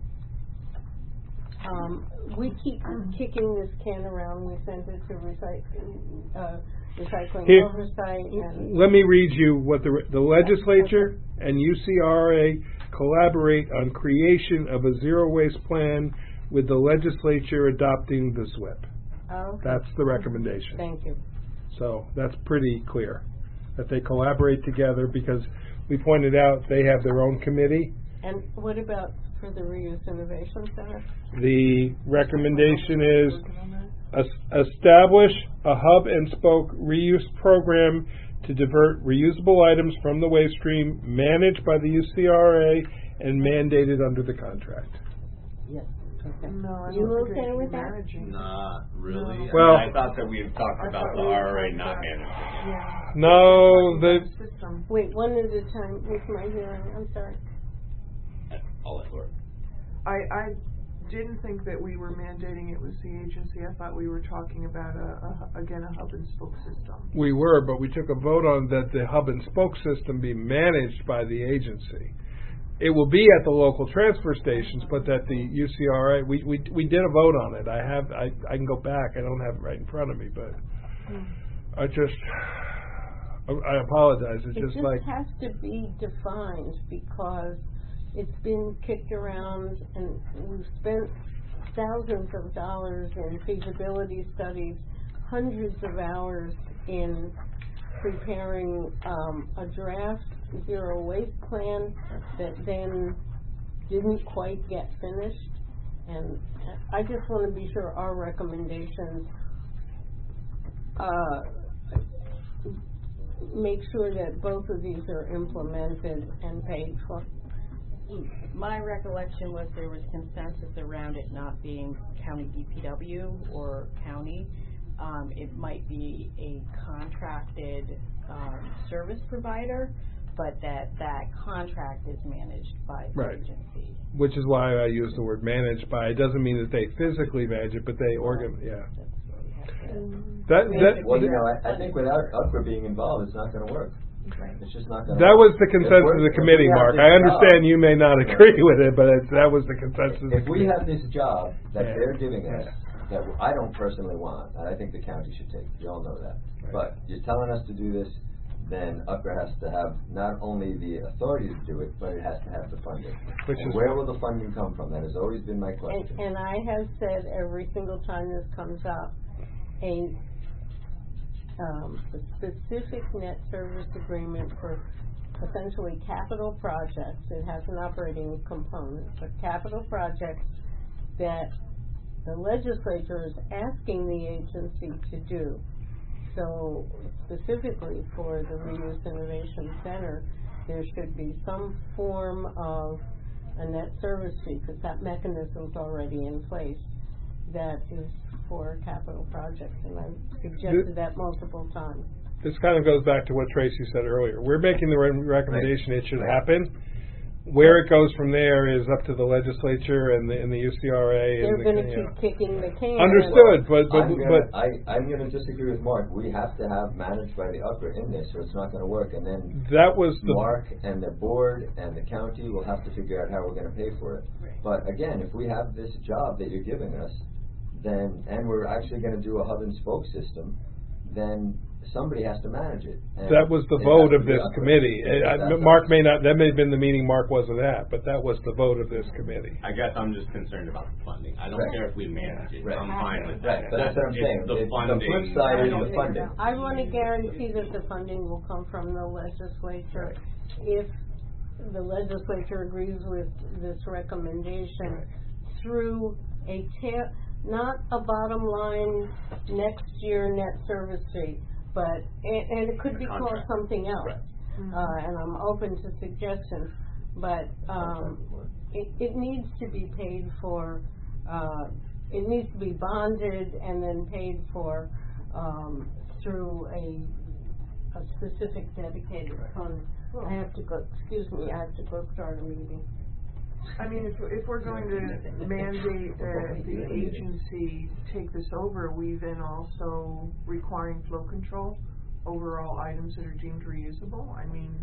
[SPEAKER 4] we keep kicking this can around. We sent it to recycling
[SPEAKER 1] Here,
[SPEAKER 4] oversight and...
[SPEAKER 1] let me read you what the legislature and UCRA collaborate on creation of a zero waste plan with the legislature adopting the SWIP.
[SPEAKER 4] Oh, okay.
[SPEAKER 1] That's the recommendation.
[SPEAKER 4] Thank you.
[SPEAKER 1] So that's pretty clear, that they collaborate together, because we pointed out they have their own committee.
[SPEAKER 4] And what about for the Reuse Innovation Center?
[SPEAKER 1] The recommendation is establish a hub and spoke reuse program to divert reusable items from the waste stream, managed by the UCRA and mandated under the contract.
[SPEAKER 4] Yes. Okay.
[SPEAKER 2] No, I
[SPEAKER 4] You
[SPEAKER 2] don't think
[SPEAKER 4] okay
[SPEAKER 2] it
[SPEAKER 4] with
[SPEAKER 2] should be
[SPEAKER 4] that?
[SPEAKER 2] managing.
[SPEAKER 8] Not really.
[SPEAKER 1] Well-
[SPEAKER 8] I thought that we had talked about the RRA not managing it.
[SPEAKER 2] Yeah.
[SPEAKER 1] No, the
[SPEAKER 2] System.
[SPEAKER 4] Wait, one at a time with my hearing. I'm sorry.
[SPEAKER 8] I'll let Laura.
[SPEAKER 2] I didn't think that we were mandating it was the agency. I thought we were talking about again a hub and spoke system.
[SPEAKER 1] we were, but we took a vote on that the hub and spoke system be managed by the agency. It will be at the local transfer stations, but that the UCRA, we did a vote on it. I can go back. I don't have it right in front of me, but I apologize. It's
[SPEAKER 4] It
[SPEAKER 1] just
[SPEAKER 4] just
[SPEAKER 1] like,
[SPEAKER 4] has to be defined, because it's been kicked around and we've spent thousands of dollars in feasibility studies, hundreds of hours in preparing a draft zero waste plan that then didn't quite get finished. And I just want to be sure our recommendations make sure that both of these are implemented and paid for.
[SPEAKER 7] My recollection was there was consensus around it not being county DPW or county. It might be a contracted service provider, but that contract is managed by the
[SPEAKER 1] Right.
[SPEAKER 7] agency.
[SPEAKER 1] which is why I use the word managed by. It doesn't mean that they physically manage it, but they yeah.
[SPEAKER 6] Well, you know, I think without UPRA being involved, it's not going to work. It's just not going to
[SPEAKER 1] That
[SPEAKER 6] work.
[SPEAKER 1] was the consensus of the committee, Mark. I understand you may not agree with it, but that was the consensus of the
[SPEAKER 6] If we
[SPEAKER 1] committee.
[SPEAKER 6] have this job that
[SPEAKER 1] Yeah.
[SPEAKER 6] they're giving us,
[SPEAKER 1] Yeah.
[SPEAKER 6] that I don't personally want, and I think the county should take, you all know that.
[SPEAKER 1] Right.
[SPEAKER 6] But you're telling us to do this, then UPRA has to have not only the authority to do it, but it has to have the funding. And where will the funding come from? That has always been my question.
[SPEAKER 4] And I have said every single time this comes up, a specific net service agreement for essentially capital projects. It has an operating component, but capital projects that the legislature is asking the agency to do. So specifically for the Reuse Innovation Center, there should be some form of a net service fee, because that mechanism's already in place, that is for capital projects, and I've suggested that multiple times.
[SPEAKER 1] This kind of goes back to what Tracy said earlier. We're making the recommendation it should happen. Where it goes from there is up to the legislature and the UCRA.
[SPEAKER 4] They're
[SPEAKER 1] and
[SPEAKER 4] going to keep kicking the can.
[SPEAKER 1] Understood, but
[SPEAKER 6] I'm going to disagree with Mark. We have to have managed by the UPRA in this, or it's not going to work. And then
[SPEAKER 1] that was
[SPEAKER 6] Mark and the board and the county will have to figure out how we're going to pay for it.
[SPEAKER 7] Right.
[SPEAKER 6] But again, if we have this job that you're giving us, then, and we're actually going to do a hub and spoke system, then somebody has to manage it. And
[SPEAKER 1] that was the vote of this committee. Mark may not, that may have been the meeting Mark wasn't at, but that was the vote of this committee.
[SPEAKER 8] I guess I'm just concerned about the funding. I don't care if we manage it.
[SPEAKER 6] Right.
[SPEAKER 8] I'm fine with
[SPEAKER 6] Right,
[SPEAKER 8] that.
[SPEAKER 6] but that's what I'm saying.
[SPEAKER 8] The
[SPEAKER 6] The
[SPEAKER 8] funding.
[SPEAKER 6] flip side is the funding.
[SPEAKER 4] I want to guarantee that the funding will come from the legislature. If the legislature agrees with this recommendation through a not a bottom line next year net service fee, but and it could be called something else. Right. And I'm open to suggestions, but it needs to be paid for. It needs to be bonded and then paid for through a specific dedicated fund. I have to go. Excuse me. I have to go start a meeting.
[SPEAKER 2] I mean, if we're going to mandate that the agency take this over, are we then also requiring flow control over all items that are deemed reusable? I mean,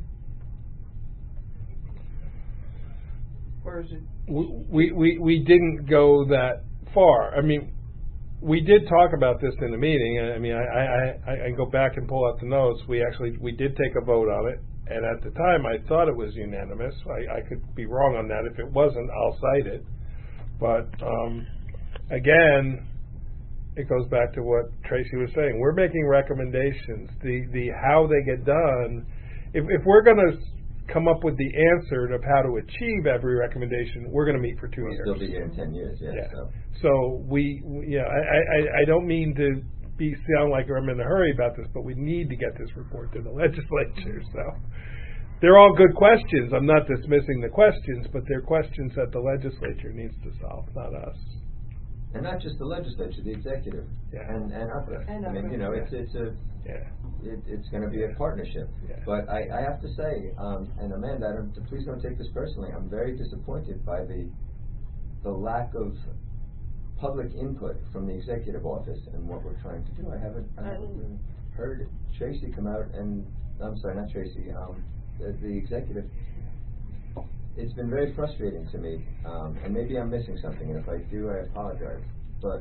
[SPEAKER 2] or is it?
[SPEAKER 1] We didn't go that far. I mean, we did talk about this in the meeting. I mean, I go back and pull out the notes. We did take a vote on it, and at the time I thought it was unanimous. I could be wrong on that. If it wasn't, I'll cite it. But again, it goes back to what Tracy was saying. We're making recommendations. The how they get done. If we're going to come up with the answer of how to achieve every recommendation, we're going to meet for 2 years.
[SPEAKER 6] We'll still be here in 10 years, yeah.
[SPEAKER 1] So I don't mean to sound like I'm in a hurry about this, but we need to get this report to the legislature. So they're all good questions. I'm not dismissing the questions, but they're questions that the legislature needs to solve, not us.
[SPEAKER 6] And not just the legislature, the executive, and others. I mean, you know, it's going to be a partnership. Yeah. But I have to say, and Amanda, please don't take this personally. I'm very disappointed by the lack of public input from the executive office and what we're trying to do. I haven't heard Tracy come out and I'm sorry, not Tracy, the executive. It's been very frustrating to me, and maybe I'm missing something, and if I do, I apologize. But,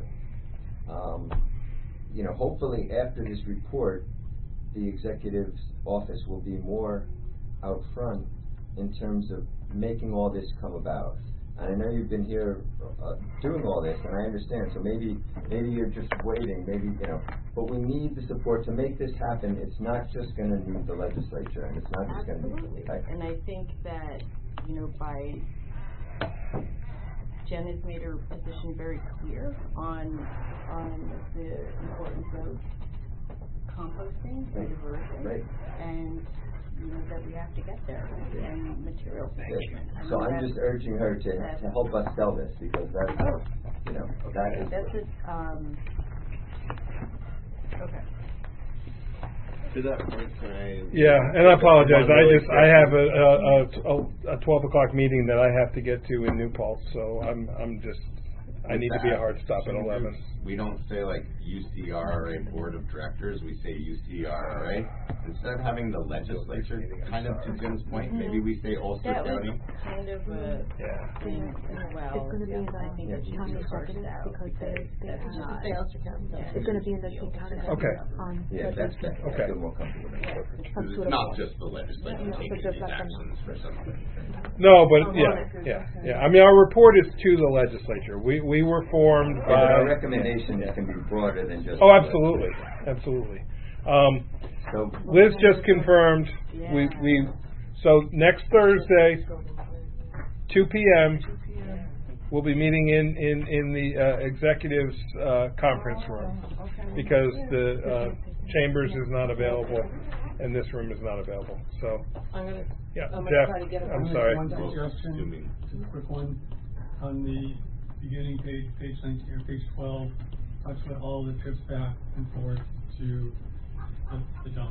[SPEAKER 6] you know, hopefully after this report, the executive's office will be more out front in terms of making all this come about. And I know you've been here doing all this, and I understand, so maybe you're just waiting, maybe, you know, but we need the support to make this happen. It's not just going to need the legislature, and it's not just going to need the
[SPEAKER 7] And I think that, you know, Jen has made her position very clear on the importance of composting, biodiversity, and you know that we have to get there, and materials management.
[SPEAKER 6] So I'm just urging her to help us sell this, because that's you know
[SPEAKER 7] that's it. Okay.
[SPEAKER 8] To that point, can I?
[SPEAKER 1] Yeah, and I apologize. I have a 12 o'clock meeting that I have to get to in New Paltz, so I need to be a hard stop at 11.
[SPEAKER 8] We don't say like UCRRA Board of Directors. We say UCRRA. Instead of having the legislature, kind of to Jim's point, maybe we say Ulster County.
[SPEAKER 7] Kind of a thing. Well,
[SPEAKER 5] it's going to be in the
[SPEAKER 7] county executive because that's not.
[SPEAKER 5] It's going to be in the county executive.
[SPEAKER 1] Okay.
[SPEAKER 6] Yeah, that's better.
[SPEAKER 1] Okay.
[SPEAKER 6] I feel more comfortable with that.
[SPEAKER 8] It's not just the legislature taking these actions for something.
[SPEAKER 1] No, but yeah. I mean, our report is to the legislature. We were formed by.
[SPEAKER 6] Our recommendations can be broader than just.
[SPEAKER 1] Oh, absolutely.
[SPEAKER 6] So
[SPEAKER 1] Liz just confirmed. So next Thursday, 2 p.m. We'll be meeting in the executives conference room because the chambers is not available and this room is not available. So Jeff, I'm sorry.
[SPEAKER 9] One suggestion, just a quick one. On the beginning page 19 or page 12, talks about all the trips back and forth to the dump.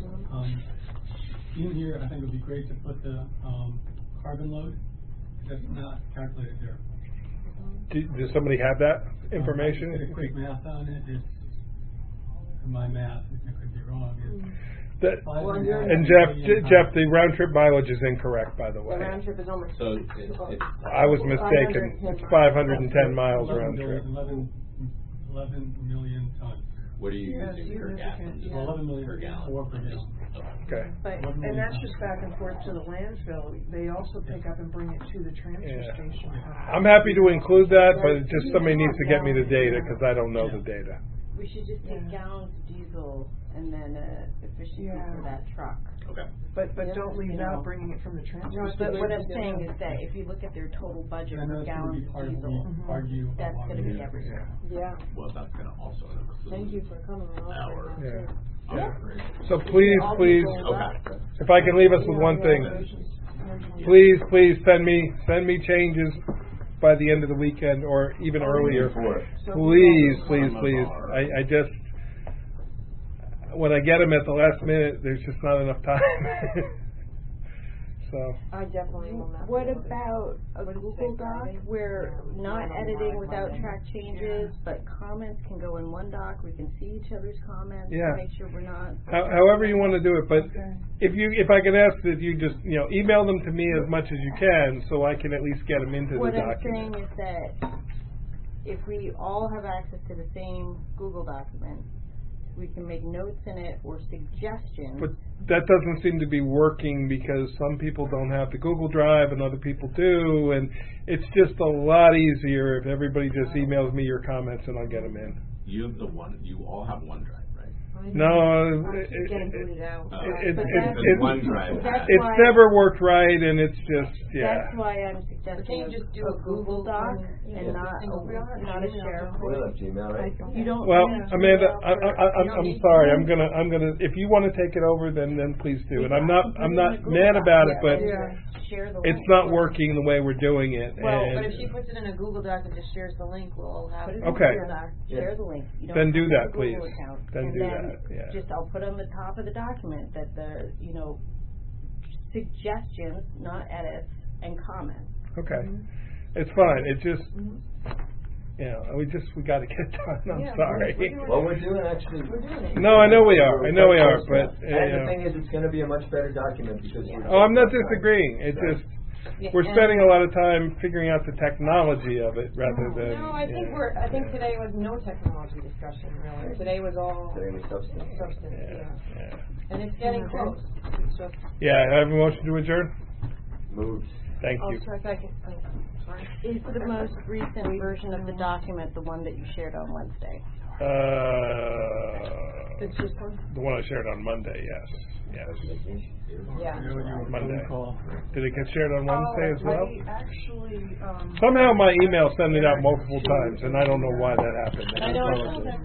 [SPEAKER 9] In here, I think it would be great to put the carbon load. That's not calculated there.
[SPEAKER 1] Does somebody have that information?
[SPEAKER 9] I did a quick math on it. It's my math. I could be wrong. And Jeff, the round trip mileage is incorrect, by the way.
[SPEAKER 3] The round trip is almost.
[SPEAKER 8] So
[SPEAKER 1] I was mistaken. It's 510 miles round trip.
[SPEAKER 9] 11 million tons.
[SPEAKER 8] What are you using per gallon?
[SPEAKER 9] 11 million
[SPEAKER 8] per gallon.
[SPEAKER 9] 4 per gallon.
[SPEAKER 1] Okay.
[SPEAKER 2] And that's just back and forth to the landfill. They also pick up and bring it to the transfer station.
[SPEAKER 1] I'm happy to include that, but just somebody needs to get me the data because I don't know the data.
[SPEAKER 7] We should just take gallons of diesel and then efficiency for that truck.
[SPEAKER 8] Okay.
[SPEAKER 2] But don't leave out bringing it from the transfer station.
[SPEAKER 7] But what I'm saying is that if you look at their total budget for gallons of diesel, that's going to be everywhere.
[SPEAKER 3] Yeah.
[SPEAKER 8] Well, that's going to also include.
[SPEAKER 3] Thank you for coming
[SPEAKER 8] Our
[SPEAKER 1] So please, if I can leave us with one thing, please send me changes by the end of the weekend or even earlier. Please. I just, when I get them at the last minute, there's just not enough time. So
[SPEAKER 3] I definitely will not.
[SPEAKER 7] What about a Google Doc where not editing without track changes, but comments can go in one doc? We can see each other's comments to make sure we're not.
[SPEAKER 1] However you want to do it, but if I could ask that you just email them to me as much as you can, so I can at least get them into the document.
[SPEAKER 7] What I'm saying is that if we all have access to the same Google document, we can make notes in it or suggestions.
[SPEAKER 1] But that doesn't seem to be working because some people don't have the Google Drive and other people do, and it's just a lot easier if everybody just emails me your comments and I'll get them in.
[SPEAKER 8] You all have OneDrive, right?
[SPEAKER 1] No,
[SPEAKER 3] Getting booted out.
[SPEAKER 8] OneDrive.
[SPEAKER 1] It's never worked right, and it's just,
[SPEAKER 7] That's why I'm suggesting
[SPEAKER 3] Can you just do a
[SPEAKER 7] Google Doc
[SPEAKER 3] and
[SPEAKER 7] not a share.
[SPEAKER 6] We have Gmail, right?
[SPEAKER 7] You don't.
[SPEAKER 1] well, Amanda, I'm sorry. I'm gonna. If you want to take it over, then please do. And I'm not mad about it, but it's not working the way we're doing it.
[SPEAKER 3] Well,
[SPEAKER 1] and
[SPEAKER 3] but if she puts it in a Google Doc and just shares the link, we'll all have it.
[SPEAKER 1] Okay.
[SPEAKER 7] Share the link. You don't
[SPEAKER 1] Then
[SPEAKER 7] have
[SPEAKER 1] do
[SPEAKER 7] to
[SPEAKER 1] that,
[SPEAKER 7] have a
[SPEAKER 1] please.
[SPEAKER 7] Google account.
[SPEAKER 1] Then
[SPEAKER 7] and
[SPEAKER 1] do
[SPEAKER 7] then
[SPEAKER 1] that. Yeah.
[SPEAKER 7] Just I'll put on the top of the document that the suggestions, not edits, and comments.
[SPEAKER 1] Okay. It's fine. It just. We got to get done. I'm sorry.
[SPEAKER 6] We're doing actually.
[SPEAKER 1] No, I know we are. But
[SPEAKER 6] and the thing is, it's going to be a much better document because.
[SPEAKER 1] I'm not disagreeing. It's just we're spending a lot of time figuring out the technology of it rather than.
[SPEAKER 3] No, I think today was no technology discussion really. Today was all
[SPEAKER 6] substance.
[SPEAKER 3] Yeah. And it's getting close. It's just.
[SPEAKER 1] Yeah, I have a motion to adjourn.
[SPEAKER 6] Moved.
[SPEAKER 1] Thank you.
[SPEAKER 3] Second. Sorry.
[SPEAKER 7] Is the most recent version of the document the one that you shared on Wednesday?
[SPEAKER 3] It's just one?
[SPEAKER 1] The one I shared on Monday, yes.
[SPEAKER 3] Yeah.
[SPEAKER 1] Monday. Did it get shared on Wednesday as well?
[SPEAKER 2] Actually,
[SPEAKER 1] Somehow my email sent it out multiple times, and I don't know why that happened.
[SPEAKER 7] I don't know.